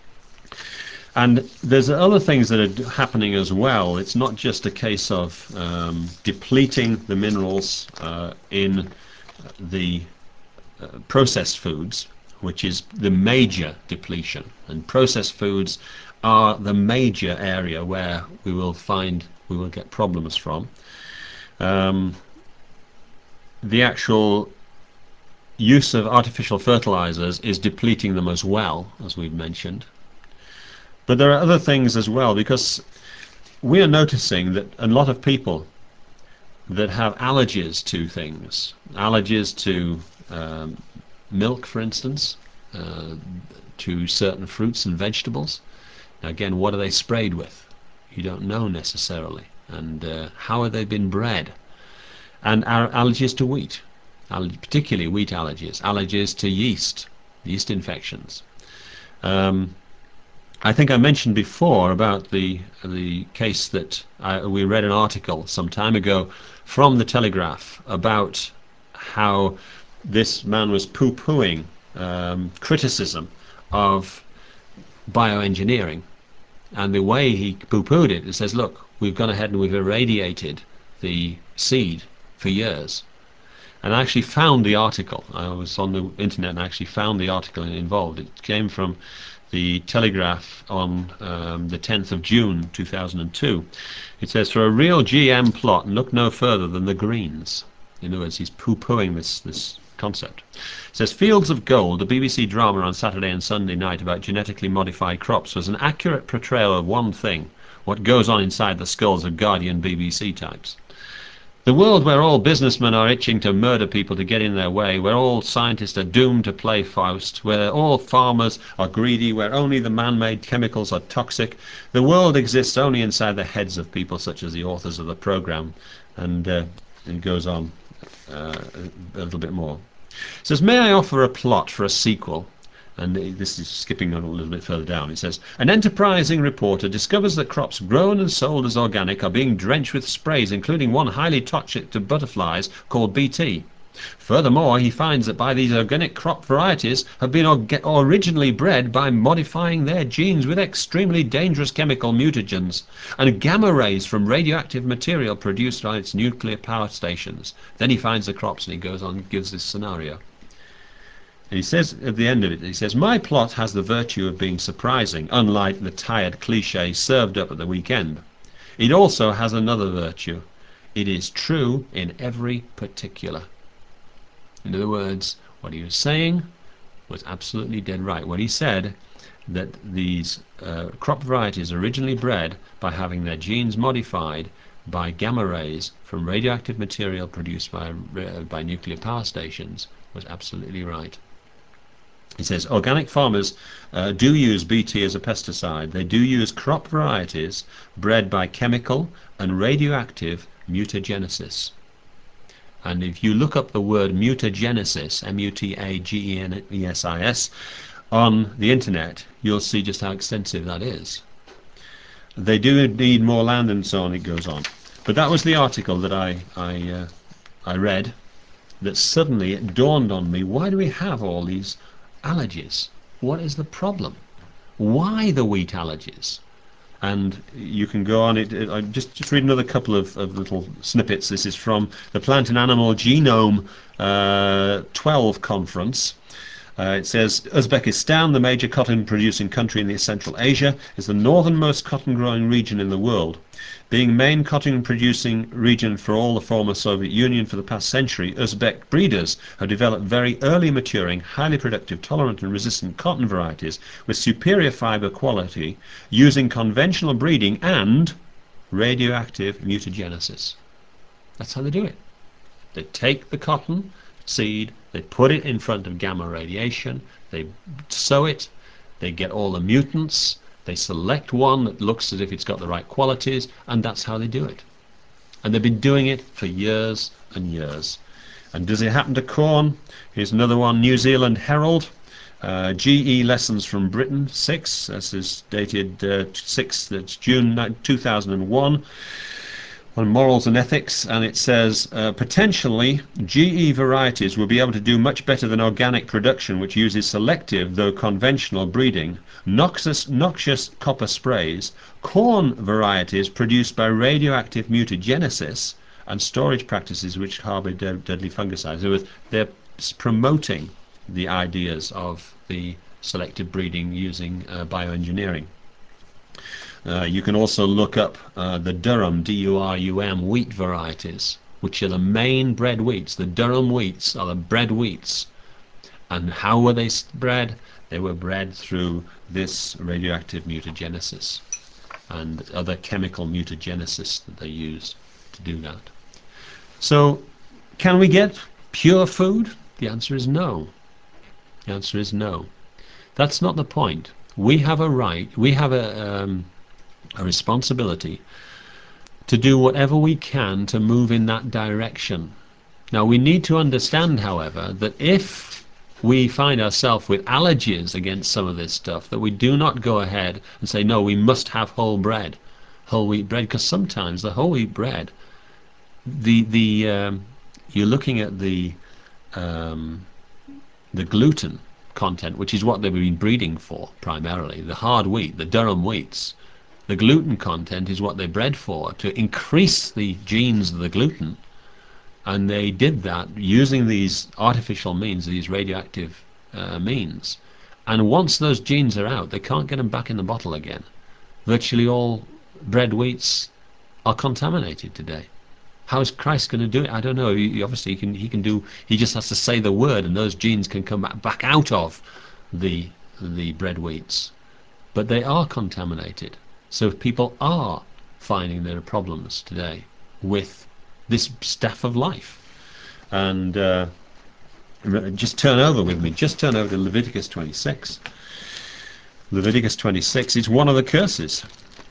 And there's other things that are happening as well. It's not just a case of um, depleting the minerals uh, in the uh, processed foods, which is the major depletion. And processed foods are the major area where we will find, we will get problems from. Um, the actual use of artificial fertilizers is depleting them as well, as we've mentioned. But there are other things as well, because we are noticing that a lot of people that have allergies to things, allergies to um, milk, for instance, uh, to certain fruits and vegetables. Now again, what are they sprayed with? You don't know necessarily. And uh, how have they been bred? And our allergies to wheat, particularly wheat allergies, allergies to yeast, yeast infections. Um, I think I mentioned before about the the case that I, we read an article some time ago from the Telegraph about how this man was poo-pooing um, criticism of bioengineering, and the way he poo-pooed it, it says, look, we've gone ahead and we've irradiated the seed for years. And I actually found the article. I was on the internet and I actually found the article involved. It came from the Telegraph on um, the tenth of June two thousand two. It says, for a real G M plot, look no further than the Greens. In other words, he's poo-pooing this, this concept. It says, Fields of Gold, the B B C drama on Saturday and Sunday night about genetically modified crops, was an accurate portrayal of one thing, what goes on inside the skulls of Guardian B B C types. The world where all businessmen are itching to murder people to get in their way, where all scientists are doomed to play Faust, where all farmers are greedy, where only the man-made chemicals are toxic. The world exists only inside the heads of people such as the authors of the program. And uh, it goes on uh, a little bit more. It says, may I offer a plot for a sequel? And this is skipping on a little bit further down. It says, an enterprising reporter discovers that crops grown and sold as organic are being drenched with sprays, including one highly toxic to butterflies called B T. Furthermore, he finds that by these organic crop varieties have been originally bred by modifying their genes with extremely dangerous chemical mutagens and gamma rays from radioactive material produced by its nuclear power stations. Then he finds the crops and he goes on and gives this scenario. And he says at the end of it, he says, my plot has the virtue of being surprising, unlike the tired cliché served up at the weekend. It also has another virtue. It is true in every particular. In other words, what he was saying was absolutely dead right. When he said that these uh, crop varieties originally bred by having their genes modified by gamma rays from radioactive material produced by, uh, by nuclear power stations was absolutely right. He says organic farmers uh, do use B T as a pesticide. They do use crop varieties bred by chemical and radioactive mutagenesis. And if you look up the word mutagenesis, M U T A G E N E S I S, on the internet, you'll see just how extensive that is. They do need more land and so on, it goes on. But that was the article that I, I, uh, I read, that suddenly it dawned on me, why do we have all these allergies? What is the problem? Why the wheat allergies? And you can go on it. I just just read another couple of, of little snippets. This is from the Plant and Animal Genome uh, twelve conference. Uh, it says Uzbekistan, the major cotton producing country in the Central Asia, is the northernmost cotton growing region in the world. Being main cotton producing region for all the former Soviet Union for the past century, Uzbek breeders have developed very early maturing, highly productive, tolerant and resistant cotton varieties with superior fiber quality using conventional breeding and radioactive mutagenesis. That's how they do it. They take the cotton seed, they put it in front of gamma radiation, they sow it, they get all the mutants, they select one that looks as if it's got the right qualities, and that's how they do it. And they've been doing it for years and years. And does it happen to corn? Here's another one, New Zealand Herald. Uh, G E Lessons from Britain, six. This is dated uh, sixth, that's June two thousand one. On morals and ethics, and it says uh, potentially G E varieties will be able to do much better than organic production, which uses selective though conventional breeding, noxious, noxious copper sprays, corn varieties produced by radioactive mutagenesis, and storage practices which harbour de deadly fungicides. So they're promoting the ideas of the selective breeding using uh, bioengineering. Uh, you can also look up uh, the Durum, D U R U M, wheat varieties, which are the main bred wheats. The Durum wheats are the bred wheats. And how were they bred? They were bred through this radioactive mutagenesis and other chemical mutagenesis that they used to do that. So, can we get pure food? The answer is no. The answer is no. That's not the point. We have a right, we have a... Um, a responsibility to do whatever we can to move in that direction. Now we need to understand, however, that if we find ourselves with allergies against some of this stuff, that we do not go ahead and say, no, we must have whole bread, whole wheat bread, because sometimes the whole wheat bread, the the um, you're looking at the um, the gluten content, which is what they've been breeding for primarily, the hard wheat, the durum wheats. The gluten content is what they bred for, to increase the genes of the gluten, and they did that using these artificial means, these radioactive uh, means. And once those genes are out, they can't get them back in the bottle again. Virtually all bred wheats are contaminated today. How is Christ going to do it? I don't know. He, obviously, he can. He can do. He just has to say the word, and those genes can come back out of the the bred wheats. But they are contaminated. So people are finding there are problems today with this staff of life. And uh, just turn over with me, just turn over to Leviticus twenty-six. Leviticus twenty-six is one of the curses.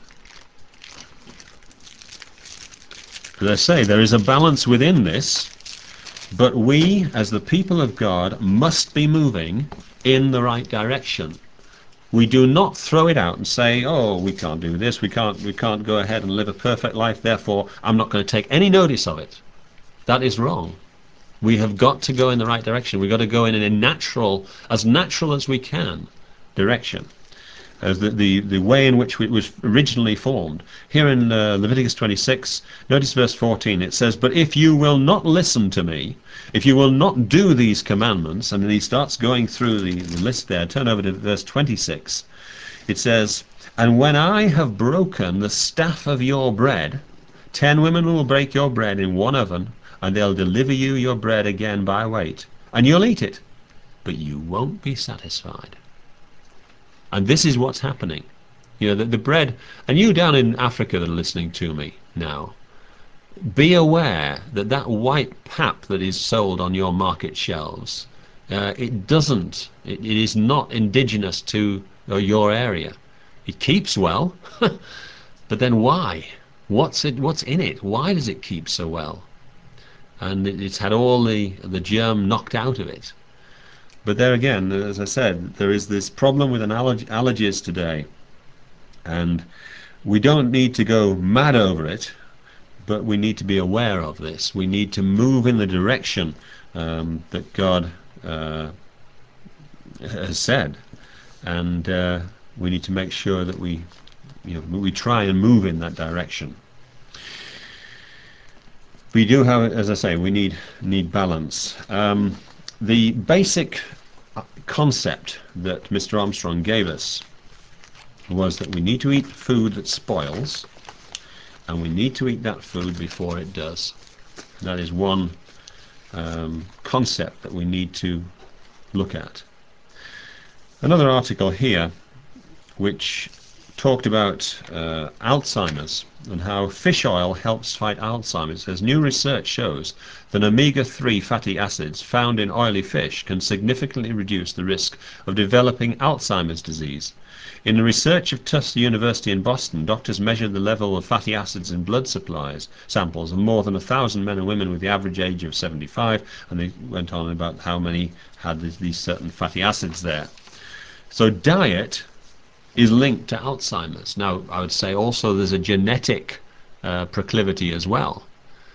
As I say, there is a balance within this, but we, as the people of God, must be moving in the right direction. We do not throw it out and say, oh, we can't do this, we can't, we can't go ahead and live a perfect life, therefore I'm not going to take any notice of it. That is wrong. We have got to go in the right direction. We've got to go in a natural, as natural as we can, direction. As the, the, the way in which it was originally formed. Here in uh, Leviticus twenty-six, notice verse fourteen, it says, "But if you will not listen to me, if you will not do these commandments," and then he starts going through the, the list there. Turn over to verse twenty-six. It says, "And when I have broken the staff of your bread, ten women will break your bread in one oven, and they'll deliver you your bread again by weight, and you'll eat it, but you won't be satisfied." And this is what's happening. You know, the, the bread, and you down in Africa that are listening to me now, be aware that that white pap that is sold on your market shelves, uh, it doesn't, it, it is not indigenous to uh, your area. It keeps well, but then why? What's it? What's in it? Why does it keep so well? And it, it's had all the the germ knocked out of it. But there again, as I said, there is this problem with allerg allergies today, and we don't need to go mad over it, but we need to be aware of this. We need to move in the direction um, that God uh, has said, and uh, we need to make sure that we, you know, we try and move in that direction. We do have, as I say, we need need balance. Um, the basic concept that Mister Armstrong gave us was that we need to eat food that spoils, and we need to eat that food before it does. That is one um, concept that we need to look at. Another article here which talked about uh, Alzheimer's and how fish oil helps fight Alzheimer's. As new research shows that omega three fatty acids found in oily fish can significantly reduce the risk of developing Alzheimer's disease. In the research of Tufts University in Boston, doctors measured the level of fatty acids in blood supplies samples of more than a thousand men and women with the average age of seventy-five, and they went on about how many had these, these certain fatty acids there. So diet is linked to Alzheimer's. Now, I would say also there's a genetic uh, proclivity as well,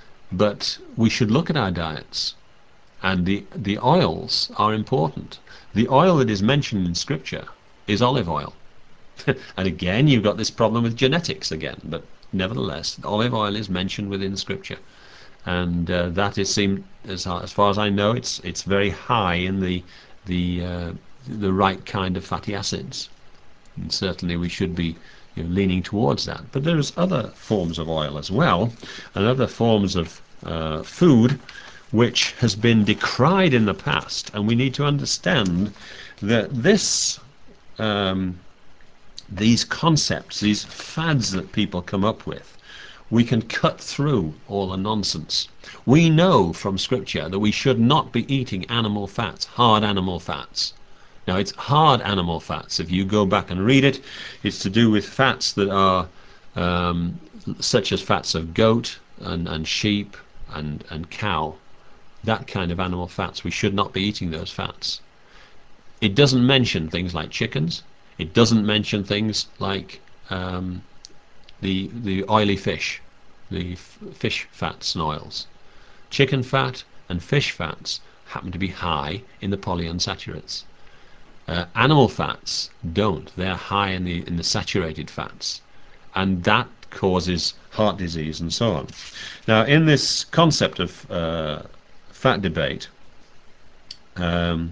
but we should look at our diets, and the the oils are important. The oil that is mentioned in Scripture is olive oil, and again you've got this problem with genetics again, but nevertheless olive oil is mentioned within Scripture, and uh, that is seemed as, as far as I know it's it's very high in the the uh, the right kind of fatty acids. And certainly we should be, you know, leaning towards that. But there's other forms of oil as well, and other forms of uh, food which has been decried in the past, and we need to understand that this um, these concepts, these fads that people come up with, we can cut through all the nonsense. We know from Scripture that we should not be eating animal fats, hard animal fats. Now, it's hard animal fats. If you go back and read it, it's to do with fats that are um, such as fats of goat and, and sheep and, and cow. That kind of animal fats. We should not be eating those fats. It doesn't mention things like chickens. It doesn't mention things like um, the, the oily fish, the f fish fats and oils. Chicken fat and fish fats happen to be high in the polyunsaturates. Uh, animal fats don't. They're high in the in the saturated fats, and that causes heart disease and so on. Now, in this concept of uh, fat debate, um,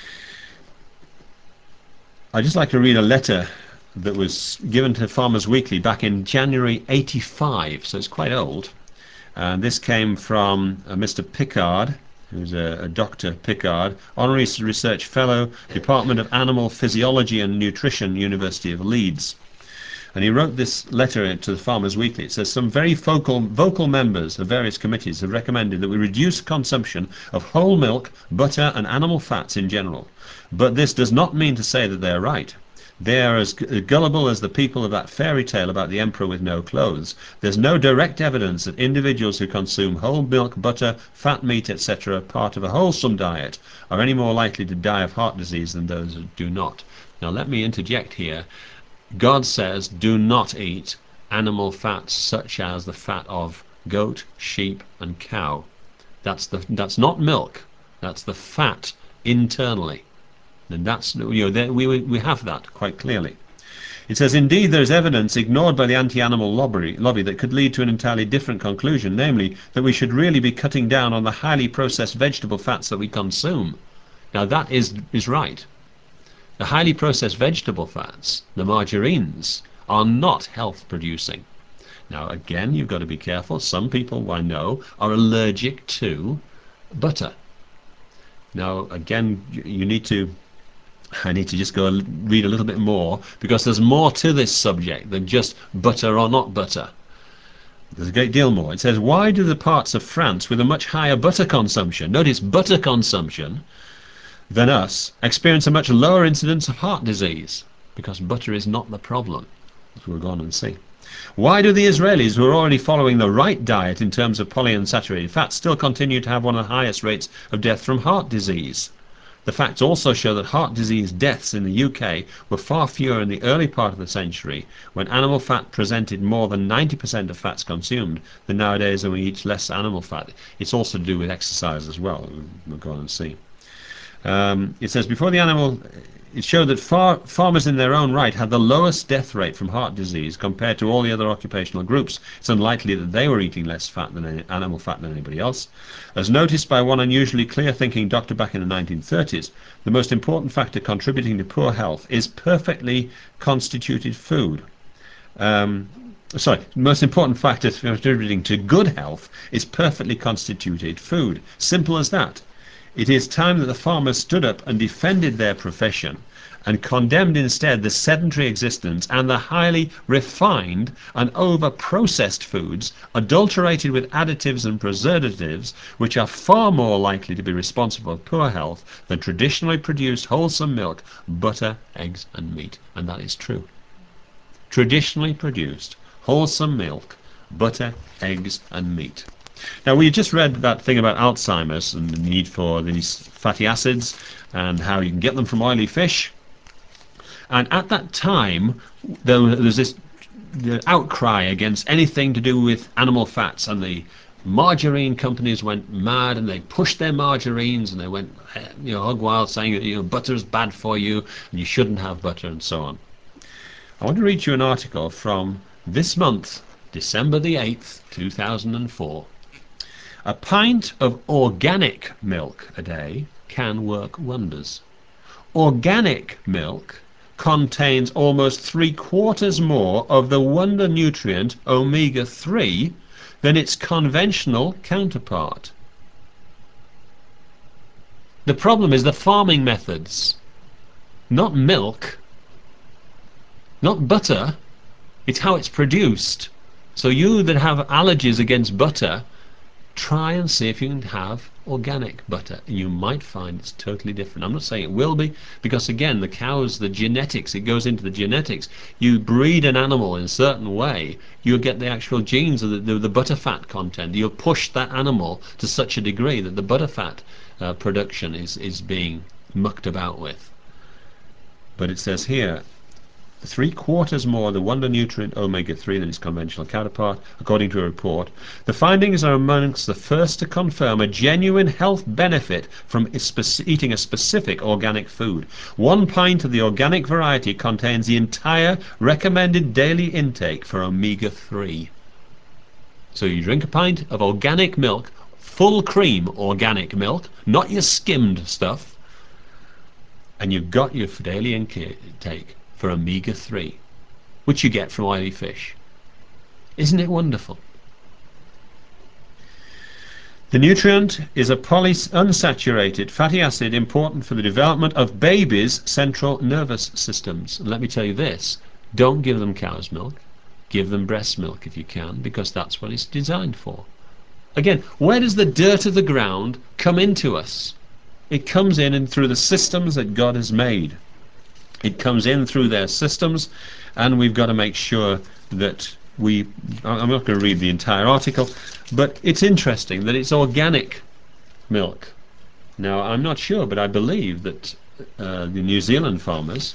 I'd just like to read a letter that was given to Farmers Weekly back in January eighty-five, so it's quite old. And this came from uh, Mister Pickard, who's a, a Doctor Pickard, Honorary Research Fellow, Department of Animal Physiology and Nutrition, University of Leeds. And he wrote this letter to the Farmers Weekly. It says, "Some very vocal, vocal members of various committees have recommended that we reduce consumption of whole milk, butter and animal fats in general. But this does not mean to say that they are right. They are as gullible as the people of that fairy tale about the emperor with no clothes. There's no direct evidence that individuals who consume whole milk, butter, fat meat, et cetera, part of a wholesome diet, are any more likely to die of heart disease than those who do not." Now let me interject here. God says do not eat animal fats such as the fat of goat, sheep and cow. That's the that's not milk. That's the fat internally. And that's, you know, there, we we have that quite clearly. It says, indeed, there is evidence ignored by the anti-animal lobby, lobby that could lead to an entirely different conclusion, namely that we should really be cutting down on the highly processed vegetable fats that we consume. Now that is is right. The highly processed vegetable fats, the margarines, are not health producing. Now again, you've got to be careful. Some people, I know, are allergic to butter. Now again, you need to I need to just go and read a little bit more, because there's more to this subject than just butter or not butter. There's a great deal more. It says, why do the parts of France with a much higher butter consumption, notice butter consumption, than us, experience a much lower incidence of heart disease? Because butter is not the problem, as we'll go on and see. Why do the Israelis, who are already following the right diet in terms of polyunsaturated fats, still continue to have one of the highest rates of death from heart disease? The facts also show that heart disease deaths in the U K were far fewer in the early part of the century, when animal fat presented more than ninety percent of fats consumed, than nowadays when we eat less animal fat. It's also to do with exercise as well. We'll go on and see. Um, it says, before the animal, it showed that far, farmers in their own right had the lowest death rate from heart disease compared to all the other occupational groups. It's unlikely that they were eating less fat than any, animal fat than anybody else. As noticed by one unusually clear-thinking doctor back in the nineteen thirties, the most important factor contributing to poor health is perfectly constituted food. Um, sorry, the most important factor contributing to good health is perfectly constituted food. Simple as that. It is time that the farmers stood up and defended their profession and condemned instead the sedentary existence and the highly refined and over-processed foods adulterated with additives and preservatives, which are far more likely to be responsible for poor health than traditionally produced wholesome milk, butter, eggs and meat. And that is true. Traditionally produced wholesome milk, butter, eggs and meat. Now, we just read that thing about Alzheimer's and the need for these fatty acids and how you can get them from oily fish. And at that time, there was this the outcry against anything to do with animal fats, and the margarine companies went mad and they pushed their margarines and they went, you know, hog wild, saying that, you know, butter is bad for you and you shouldn't have butter and so on. I want to read you an article from this month, December the eighth, two thousand four. A pint of organic milk a day can work wonders. Organic milk contains almost three quarters more of the wonder nutrient omega three than its conventional counterpart. The problem is the farming methods, not milk, not butter, it's how it's produced. So you that have allergies against butter, try and see if you can have organic butter, and you might find it's totally different. I'm not saying it will be, because again, the cows, the genetics, it goes into the genetics. You breed an animal in a certain way, you'll get the actual genes of the, the, the butterfat content. You'll push that animal to such a degree that the butterfat uh, production is, is being mucked about with. But it says here, three quarters more the wonder nutrient omega three than its conventional counterpart, according to a report. The findings are amongst the first to confirm a genuine health benefit from eating a specific organic food. One pint of the organic variety contains the entire recommended daily intake for omega three. So you drink a pint of organic milk, full cream organic milk, not your skimmed stuff, and you've got your daily intake for omega three, which you get from oily fish. Isn't it wonderful? The nutrient is a polyunsaturated fatty acid important for the development of babies' central nervous systems. And let me tell you this, don't give them cow's milk, give them breast milk if you can, because that's what it's designed for. Again, where does the dirt of the ground come into us? It comes in and through the systems that God has made. It comes in through their systems, and we've got to make sure that we, I'm not going to read the entire article, but it's interesting that it's organic milk. Now, I'm not sure, but I believe that uh, the New Zealand farmers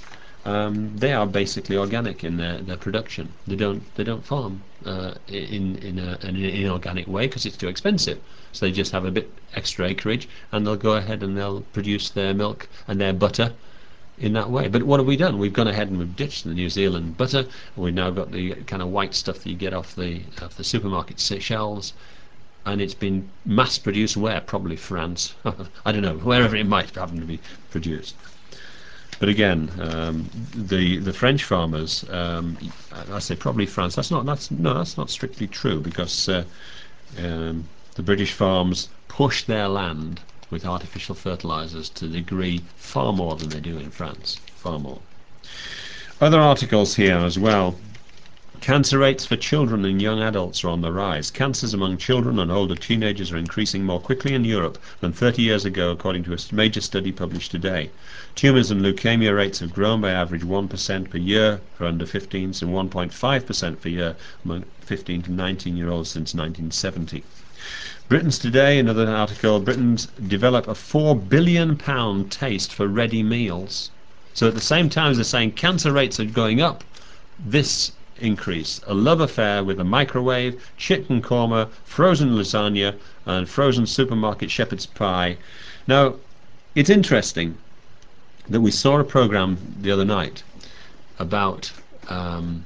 um, they are basically organic in their, their production. They don't they don't farm uh, in in, a, in an inorganic way because it's too expensive. So they just have a bit extra acreage, and they'll go ahead and they'll produce their milk and their butter in that way. But what have we done? We've gone ahead and we've ditched the New Zealand butter, and we've now got the kind of white stuff that you get off the off the supermarket shelves, and it's been mass produced where? Probably France. I don't know, wherever it might happen to be produced. But again, um, the the French farmers, um, I say probably France. That's not that's no, that's not strictly true because uh, um, the British farms push their land with artificial fertilizers to a degree far more than they do in France. Far more. Other articles here as well. Cancer rates for children and young adults are on the rise. Cancers among children and older teenagers are increasing more quickly in Europe than thirty years ago, according to a major study published today. Tumours and leukemia rates have grown by average one percent per year for under fifteens and one point five percent per year among fifteen to nineteen year olds since nineteen seventy. Britain's Today, another article, Britons develop a four billion pound taste for ready meals. So at the same time as they're saying cancer rates are going up, this increase, a love affair with a microwave, chicken korma, frozen lasagna, and frozen supermarket shepherd's pie. Now, it's interesting that we saw a program the other night about um,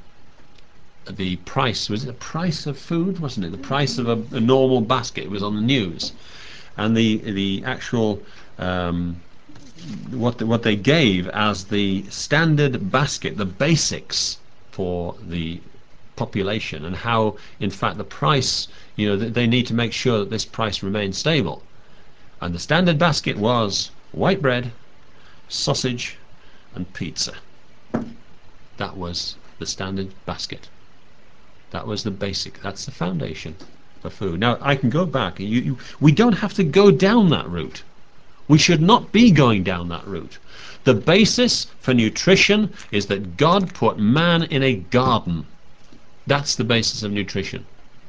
the price, was it the price of food, wasn't it? The price of a, a normal basket. It was on the news. And the, the actual um, what, the, what they gave as the standard basket, the basics for the population, and how in fact the price, you know, they need to make sure that this price remains stable. And the standard basket was white bread, sausage and pizza. That was the standard basket. That was the basic, that's the foundation for food. Now I can go back, you, you, we don't have to go down that route. We should not be going down that route. The basis for nutrition is that God put man in a garden. That's the basis of nutrition.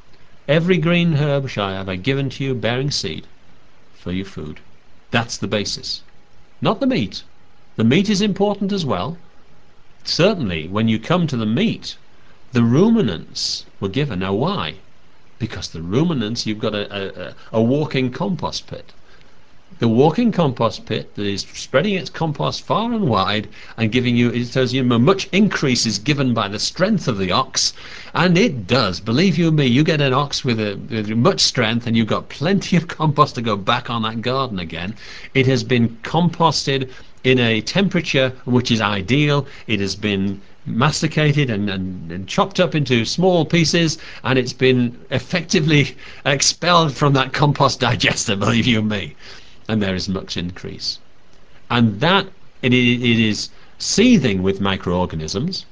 Every green herb shall I have I given to you bearing seed for your food. That's the basis. Not the meat. The meat is important as well. Certainly when you come to the meat, the ruminants were given. Now why? Because the ruminants, you've got a, a, a walking compost pit. The walking compost pit that is spreading its compost far and wide and giving you, it tells you much increase is given by the strength of the ox, and it does. Believe you me, you get an ox with, a, with much strength and you've got plenty of compost to go back on that garden again. It has been composted in a temperature which is ideal. It has been masticated and, and, and chopped up into small pieces, and it's been effectively expelled from that compost digester, believe you me. And there is much increase, and that it, it is seething with microorganisms.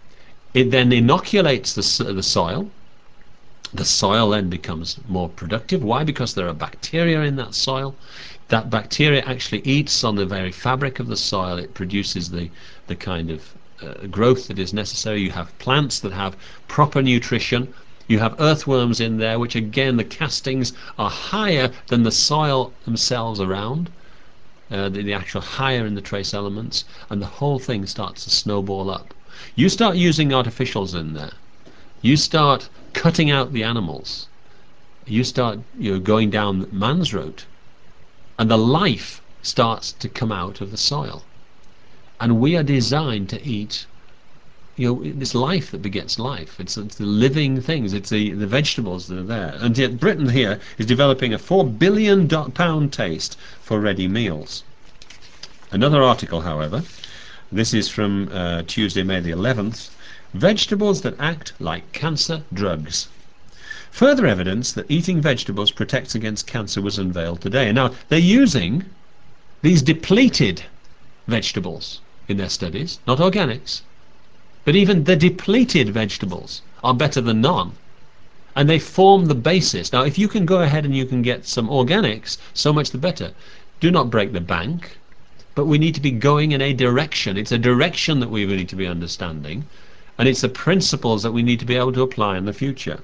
It then inoculates the, the soil. The soil then becomes more productive. Why? Because there are bacteria in that soil. That bacteria actually eats on the very fabric of the soil. It produces the the kind of uh, growth that is necessary. You have plants that have proper nutrition. You have earthworms in there, which again, the castings are higher than the soil themselves around, uh, the, the actual higher in the trace elements, and the whole thing starts to snowball up. You start using artificials in there. You start cutting out the animals. You start, you know, going down man's route, and the life starts to come out of the soil. And we are designed to eat, you know, this life that begets life. It's, it's the living things. It's the, the vegetables that are there. And yet Britain here is developing a four billion pound taste for ready meals. Another article, however, this is from uh, Tuesday, May the eleventh. Vegetables that act like cancer drugs. Further evidence that eating vegetables protects against cancer was unveiled today. Now, they're using these depleted vegetables in their studies, not organics. But even the depleted vegetables are better than none. And they form the basis. Now, if you can go ahead and you can get some organics, so much the better. Do not break the bank. But we need to be going in a direction. It's a direction that we need to be understanding. And it's the principles that we need to be able to apply in the future.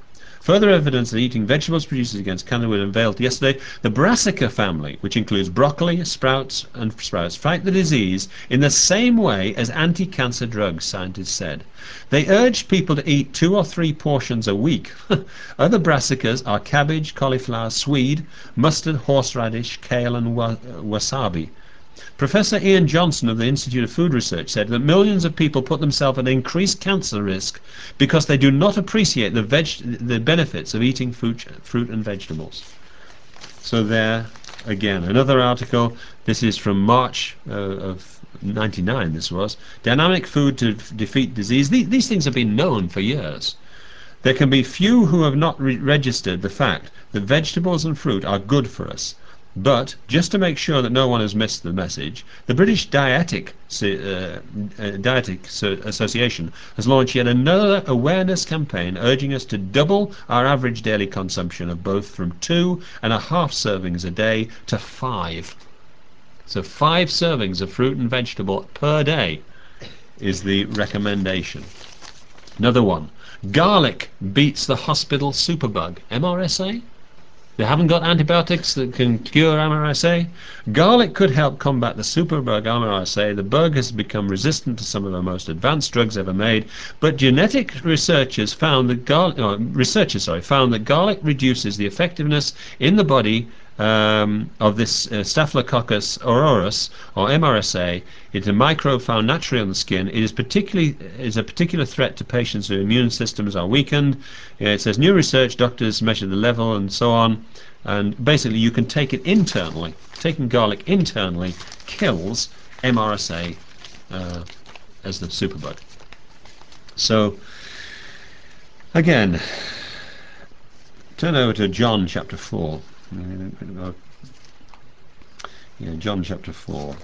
Further evidence that eating vegetables produces against cancer was unveiled yesterday. The brassica family, which includes broccoli, sprouts, and sprouts, fight the disease in the same way as anti-cancer drugs, scientists said. They urged people to eat two or three portions a week. Other brassicas are cabbage, cauliflower, swede, mustard, horseradish, kale, and wa wasabi. Professor Ian Johnson of the Institute of Food Research said that millions of people put themselves at increased cancer risk because they do not appreciate the, veg the benefits of eating fruit, fruit and vegetables. So there, again, another article. This is from March uh, of ninety-nine, this was. Dynamic food to defeat disease. These, these things have been known for years. There can be few who have not re registered the fact that vegetables and fruit are good for us. But, just to make sure that no one has missed the message, the British Dietetic, uh, uh, Dietetic Association has launched yet another awareness campaign urging us to double our average daily consumption of both from two and a half servings a day to five. So five servings of fruit and vegetable per day is the recommendation. Another one. Garlic beats the hospital superbug. M R S A? They haven't got antibiotics that can cure M R S A. Garlic could help combat the superbug M R S A. The bug has become resistant to some of the most advanced drugs ever made, but genetic researchers found that garlic, oh, researchers sorry, found that garlic reduces the effectiveness in the body um, of this uh, Staphylococcus aureus or M R S A. It's a microbe found naturally on the skin. It is particularly is a particular threat to patients whose immune systems are weakened. Yeah, it says new research, doctors measure the level and so on, and basically you can take it internally. Taking garlic internally kills M R S A uh, as the superbug. So again, turn over to John chapter four. Yeah, John chapter four.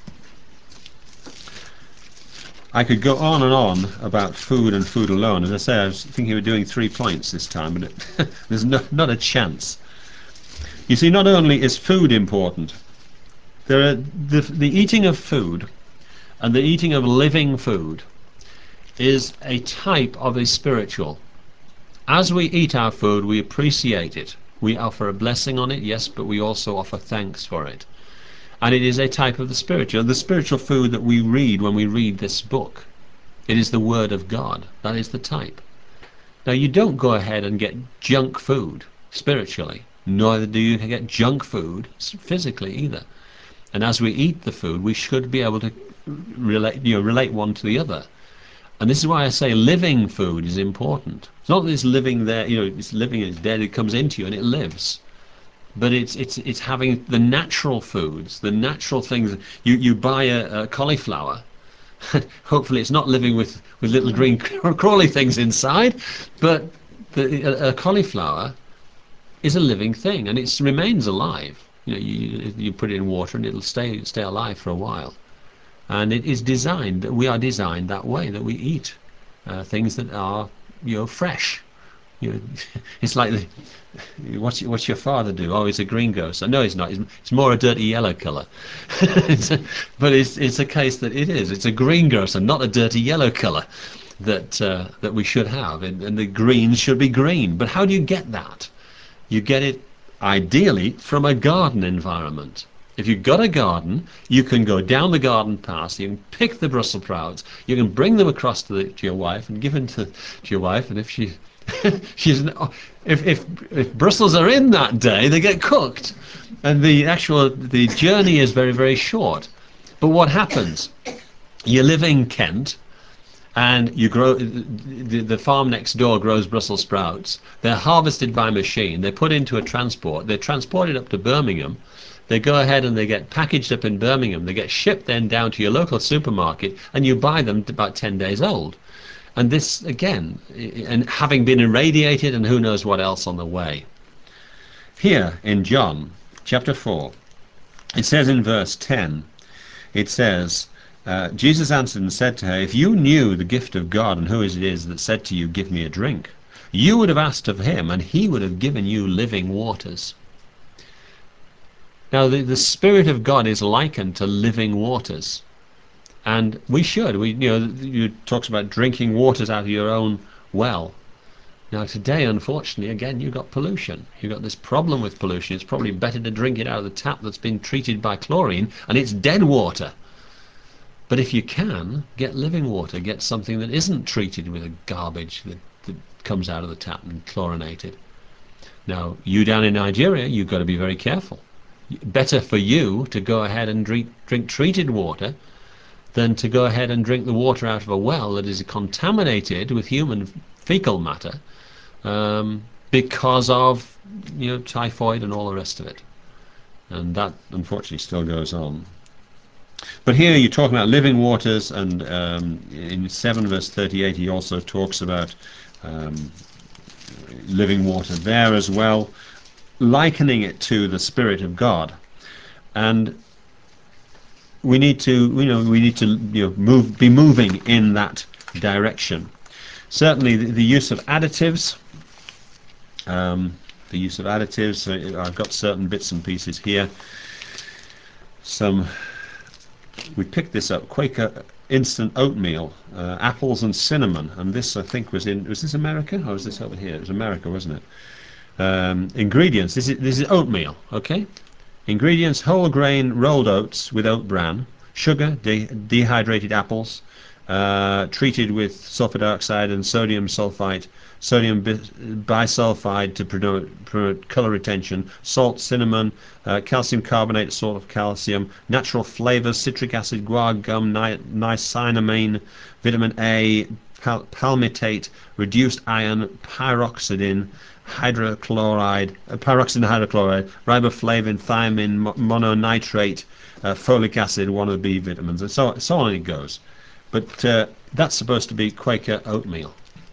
I could go on and on about food and food alone. As I say, I was thinking we were doing three points this time, but it, there's no, not a chance. You see, not only is food important, there are the, the eating of food and the eating of living food is a type of a spiritual. As we eat our food, we appreciate it. We offer a blessing on it, yes, but we also offer thanks for it. And it is a type of the spiritual, the spiritual food that we read when we read this book. It is the Word of God. That is the type. Now, you don't go ahead and get junk food spiritually, neither do you get junk food physically either. And as we eat the food, we should be able to relate, you know, relate one to the other. And this is why I say living food is important. It's not that it's living there, you know, it's living, it's dead, it comes into you and it lives. But it's it's it's having the natural foods, the natural things. You you buy a, a cauliflower. Hopefully, it's not living with with little green crawly things inside, but the, a, a cauliflower is a living thing, and it remains alive. You know, you you put it in water, and it'll stay stay alive for a while. And it is designed. We are designed that way, that we eat uh, things that are, you know, fresh. You know, it's like the, what's what's your father do? Oh, he's a greengrocer. No, he's not. He's, it's more a dirty yellow colour. It's a, but it's it's a case that it is. It's a greengrocer, not a dirty yellow colour that uh, that we should have, and, and the greens should be green. But how do you get that? You get it ideally from a garden environment. If you've got a garden, you can go down the garden path, you can pick the Brussels sprouts, you can bring them across to, the, to your wife and give them to, to your wife, and if she she's if, if if Brussels are in that day, they get cooked, and the actual the journey is very very short. But what happens? You live in Kent, and you grow the, the farm next door grows Brussels sprouts. They're harvested by machine. They're put into a transport. They're transported up to Birmingham. They go ahead and they get packaged up in Birmingham. They get shipped then down to your local supermarket, and you buy them about ten days old. And this, again, and having been irradiated and who knows what else on the way. Here in John chapter four, it says in verse ten, it says, uh, Jesus answered and said to her, if you knew the gift of God and who it is that said to you, give me a drink, you would have asked of him and he would have given you living waters. Now the, the Spirit of God is likened to living waters. And we should. We, you know, you talks about drinking waters out of your own well. Now today, unfortunately, again, you've got pollution. You've got this problem with pollution. It's probably better to drink it out of the tap that's been treated by chlorine, and it's dead water. But if you can, get living water, get something that isn't treated with a garbage that, that comes out of the tap and chlorinated. Now, you down in Nigeria, you've got to be very careful. Better for you to go ahead and drink, drink treated water than to go ahead and drink the water out of a well that is contaminated with human fecal matter, um, because of, you know, typhoid and all the rest of it. And that, unfortunately, still goes on. But here you're talking about living waters, and um, in seven verse thirty-eight he also talks about um, living water there as well, likening it to the Spirit of God. And we need to, you know, we need to, you know, move, be moving in that direction. Certainly, the, the use of additives. Um, the use of additives. Uh, I've got certain bits and pieces here. Some. We picked this up. Quaker instant oatmeal, uh, apples and cinnamon, and this I think was in. Was this America or was this over here? It was America, wasn't it? Um, ingredients. This is this is oatmeal. Okay. Ingredients: whole grain rolled oats with oat bran, sugar, de dehydrated apples, uh, treated with sulfur dioxide and sodium sulfite, sodium bisulfide to promote, promote color retention, salt, cinnamon, uh, calcium carbonate, salt of calcium, natural flavors, citric acid, guar gum, ni niacinamide, vitamin A, pal palmitate, reduced iron, pyroxidin, hydrochloride, uh, pyroxidin hydrochloride, riboflavin, thiamine, mo mononitrate, uh, folic acid, one of the B vitamins, and so, so on it goes. But uh, that's supposed to be Quaker oatmeal.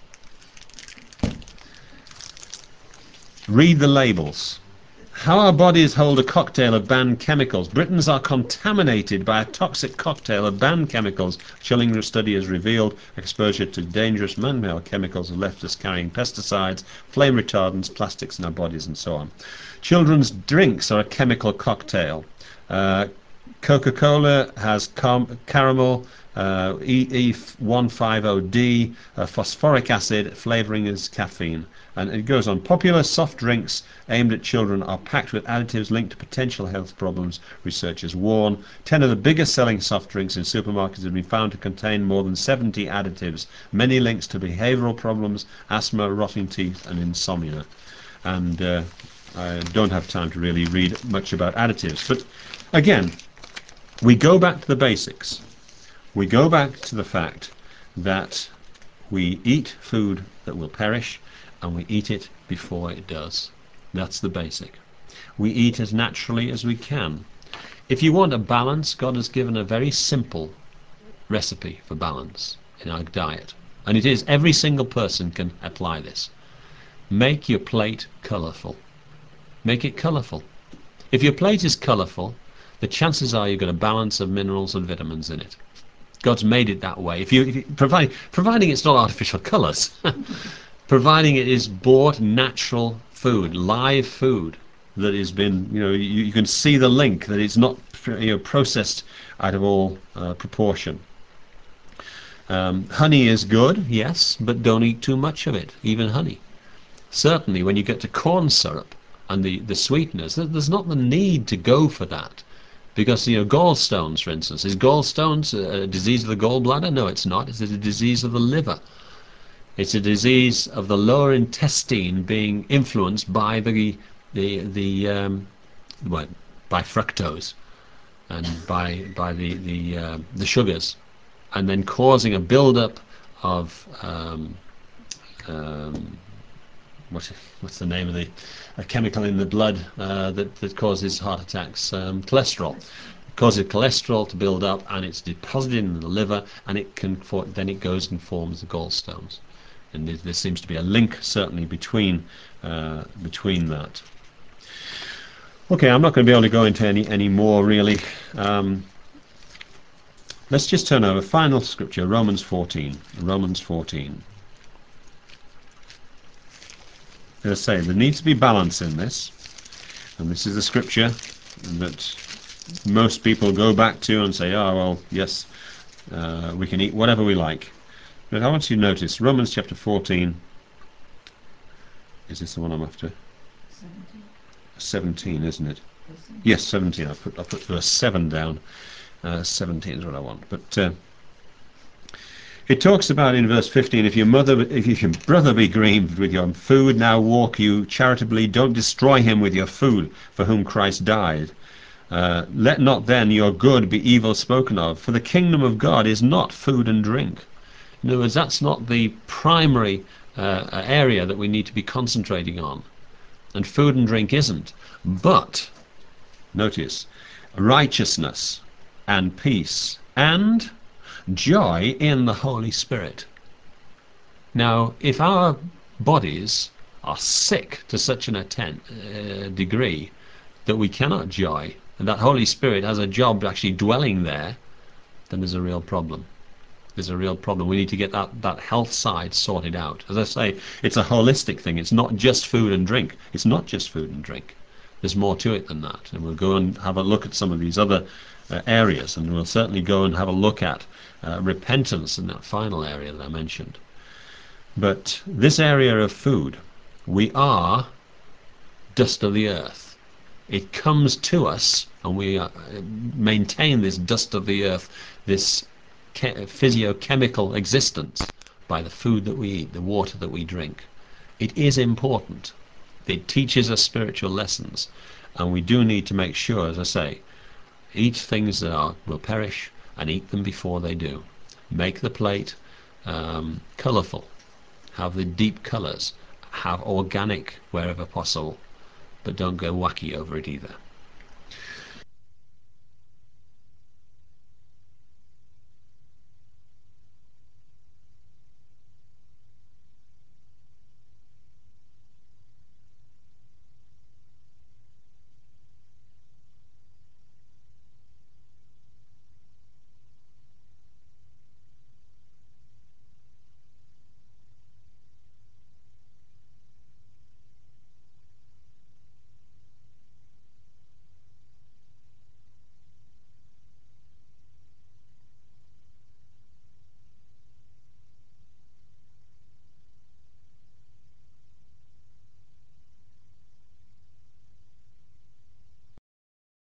Read the labels. How our bodies hold a cocktail of banned chemicals. Britons are contaminated by a toxic cocktail of banned chemicals. Chilling study has revealed exposure to dangerous man-made chemicals have left us carrying pesticides, flame retardants, plastics in our bodies, and so on. Children's drinks are a chemical cocktail. Uh, Coca-Cola has caramel, uh, E one fifty D, uh, phosphoric acid, flavouring is caffeine. And it goes on. Popular soft drinks aimed at children are packed with additives linked to potential health problems, researchers warn. Ten of the biggest selling soft drinks in supermarkets have been found to contain more than seventy additives, many links to behavioural problems, asthma, rotting teeth and insomnia. And uh, I don't have time to really read much about additives. But again, we go back to the basics. We go back to the fact that we eat food that will perish, and we eat it before it does. That's the basic. We eat as naturally as we can. If you want a balance, God has given a very simple recipe for balance in our diet. And it is, every single person can apply this. Make your plate colourful. Make it colourful. If your plate is colourful, the chances are you've got a balance of minerals and vitamins in it. God's made it that way. If you, if you provide, providing it's not artificial colours, providing it is bought natural food, live food that has been, you know, you, you can see the link that it's not, you know, processed out of all uh, proportion. Um, honey is good, yes, but don't eat too much of it, even honey. Certainly, when you get to corn syrup and the the sweeteners, there's not the need to go for that. Because, you know, gallstones, for instance, is gallstones a disease of the gallbladder? No, it's not. It's a disease of the liver. It's a disease of the lower intestine being influenced by the the the um, what by fructose and by by the the uh, the sugars, and then causing a buildup of um, um, what what's the name of the a chemical in the blood uh, that that causes heart attacks? Um, cholesterol. It causes cholesterol to build up, and it's deposited in the liver, and it can for, then it goes and forms the gallstones. And there, there seems to be a link certainly between uh, between that. Okay, I'm not going to be able to go into any any more really. Um, let's just turn over final scripture, Romans fourteen. Romans fourteen. As I say, there needs to be balance in this, and this is the scripture that most people go back to and say, oh well, yes, uh, we can eat whatever we like. But I want you to notice Romans chapter fourteen Is this the one I'm after? seventeen. seventeen, isn't it? Yes, seventeen. I put I put verse seven down. Uh, seventeen is what I want. But uh, it talks about in verse fifteen, if your mother, if your brother be grieved with your food, now walk you charitably. Don't destroy him with your food, for whom Christ died. Uh, let not then your good be evil spoken of, for the kingdom of God is not food and drink. In other words, that's not the primary uh, area that we need to be concentrating on. And food and drink isn't. But, notice, righteousness and peace and joy in the Holy Spirit. Now, if our bodies are sick to such an atten- uh, degree that we cannot joy, and that Holy Spirit has a job actually dwelling there, then there's a real problem. There's a real problem. We need to get that, that health side sorted out. As I say, it's a holistic thing. It's not just food and drink. It's not just food and drink. There's more to it than that. And we'll go and have a look at some of these other uh, areas, and we'll certainly go and have a look at uh, repentance in that final area that I mentioned. But this area of food, we are dust of the earth. It comes to us, and we uh, maintain this dust of the earth, this physiochemical existence by the food that we eat, the water that we drink. It is important. It teaches us spiritual lessons, and we do need to make sure, as I say, eat things that are will perish and eat them before they do. Make the plate um, colourful, have the deep colours, have organic wherever possible, but don't go wacky over it either.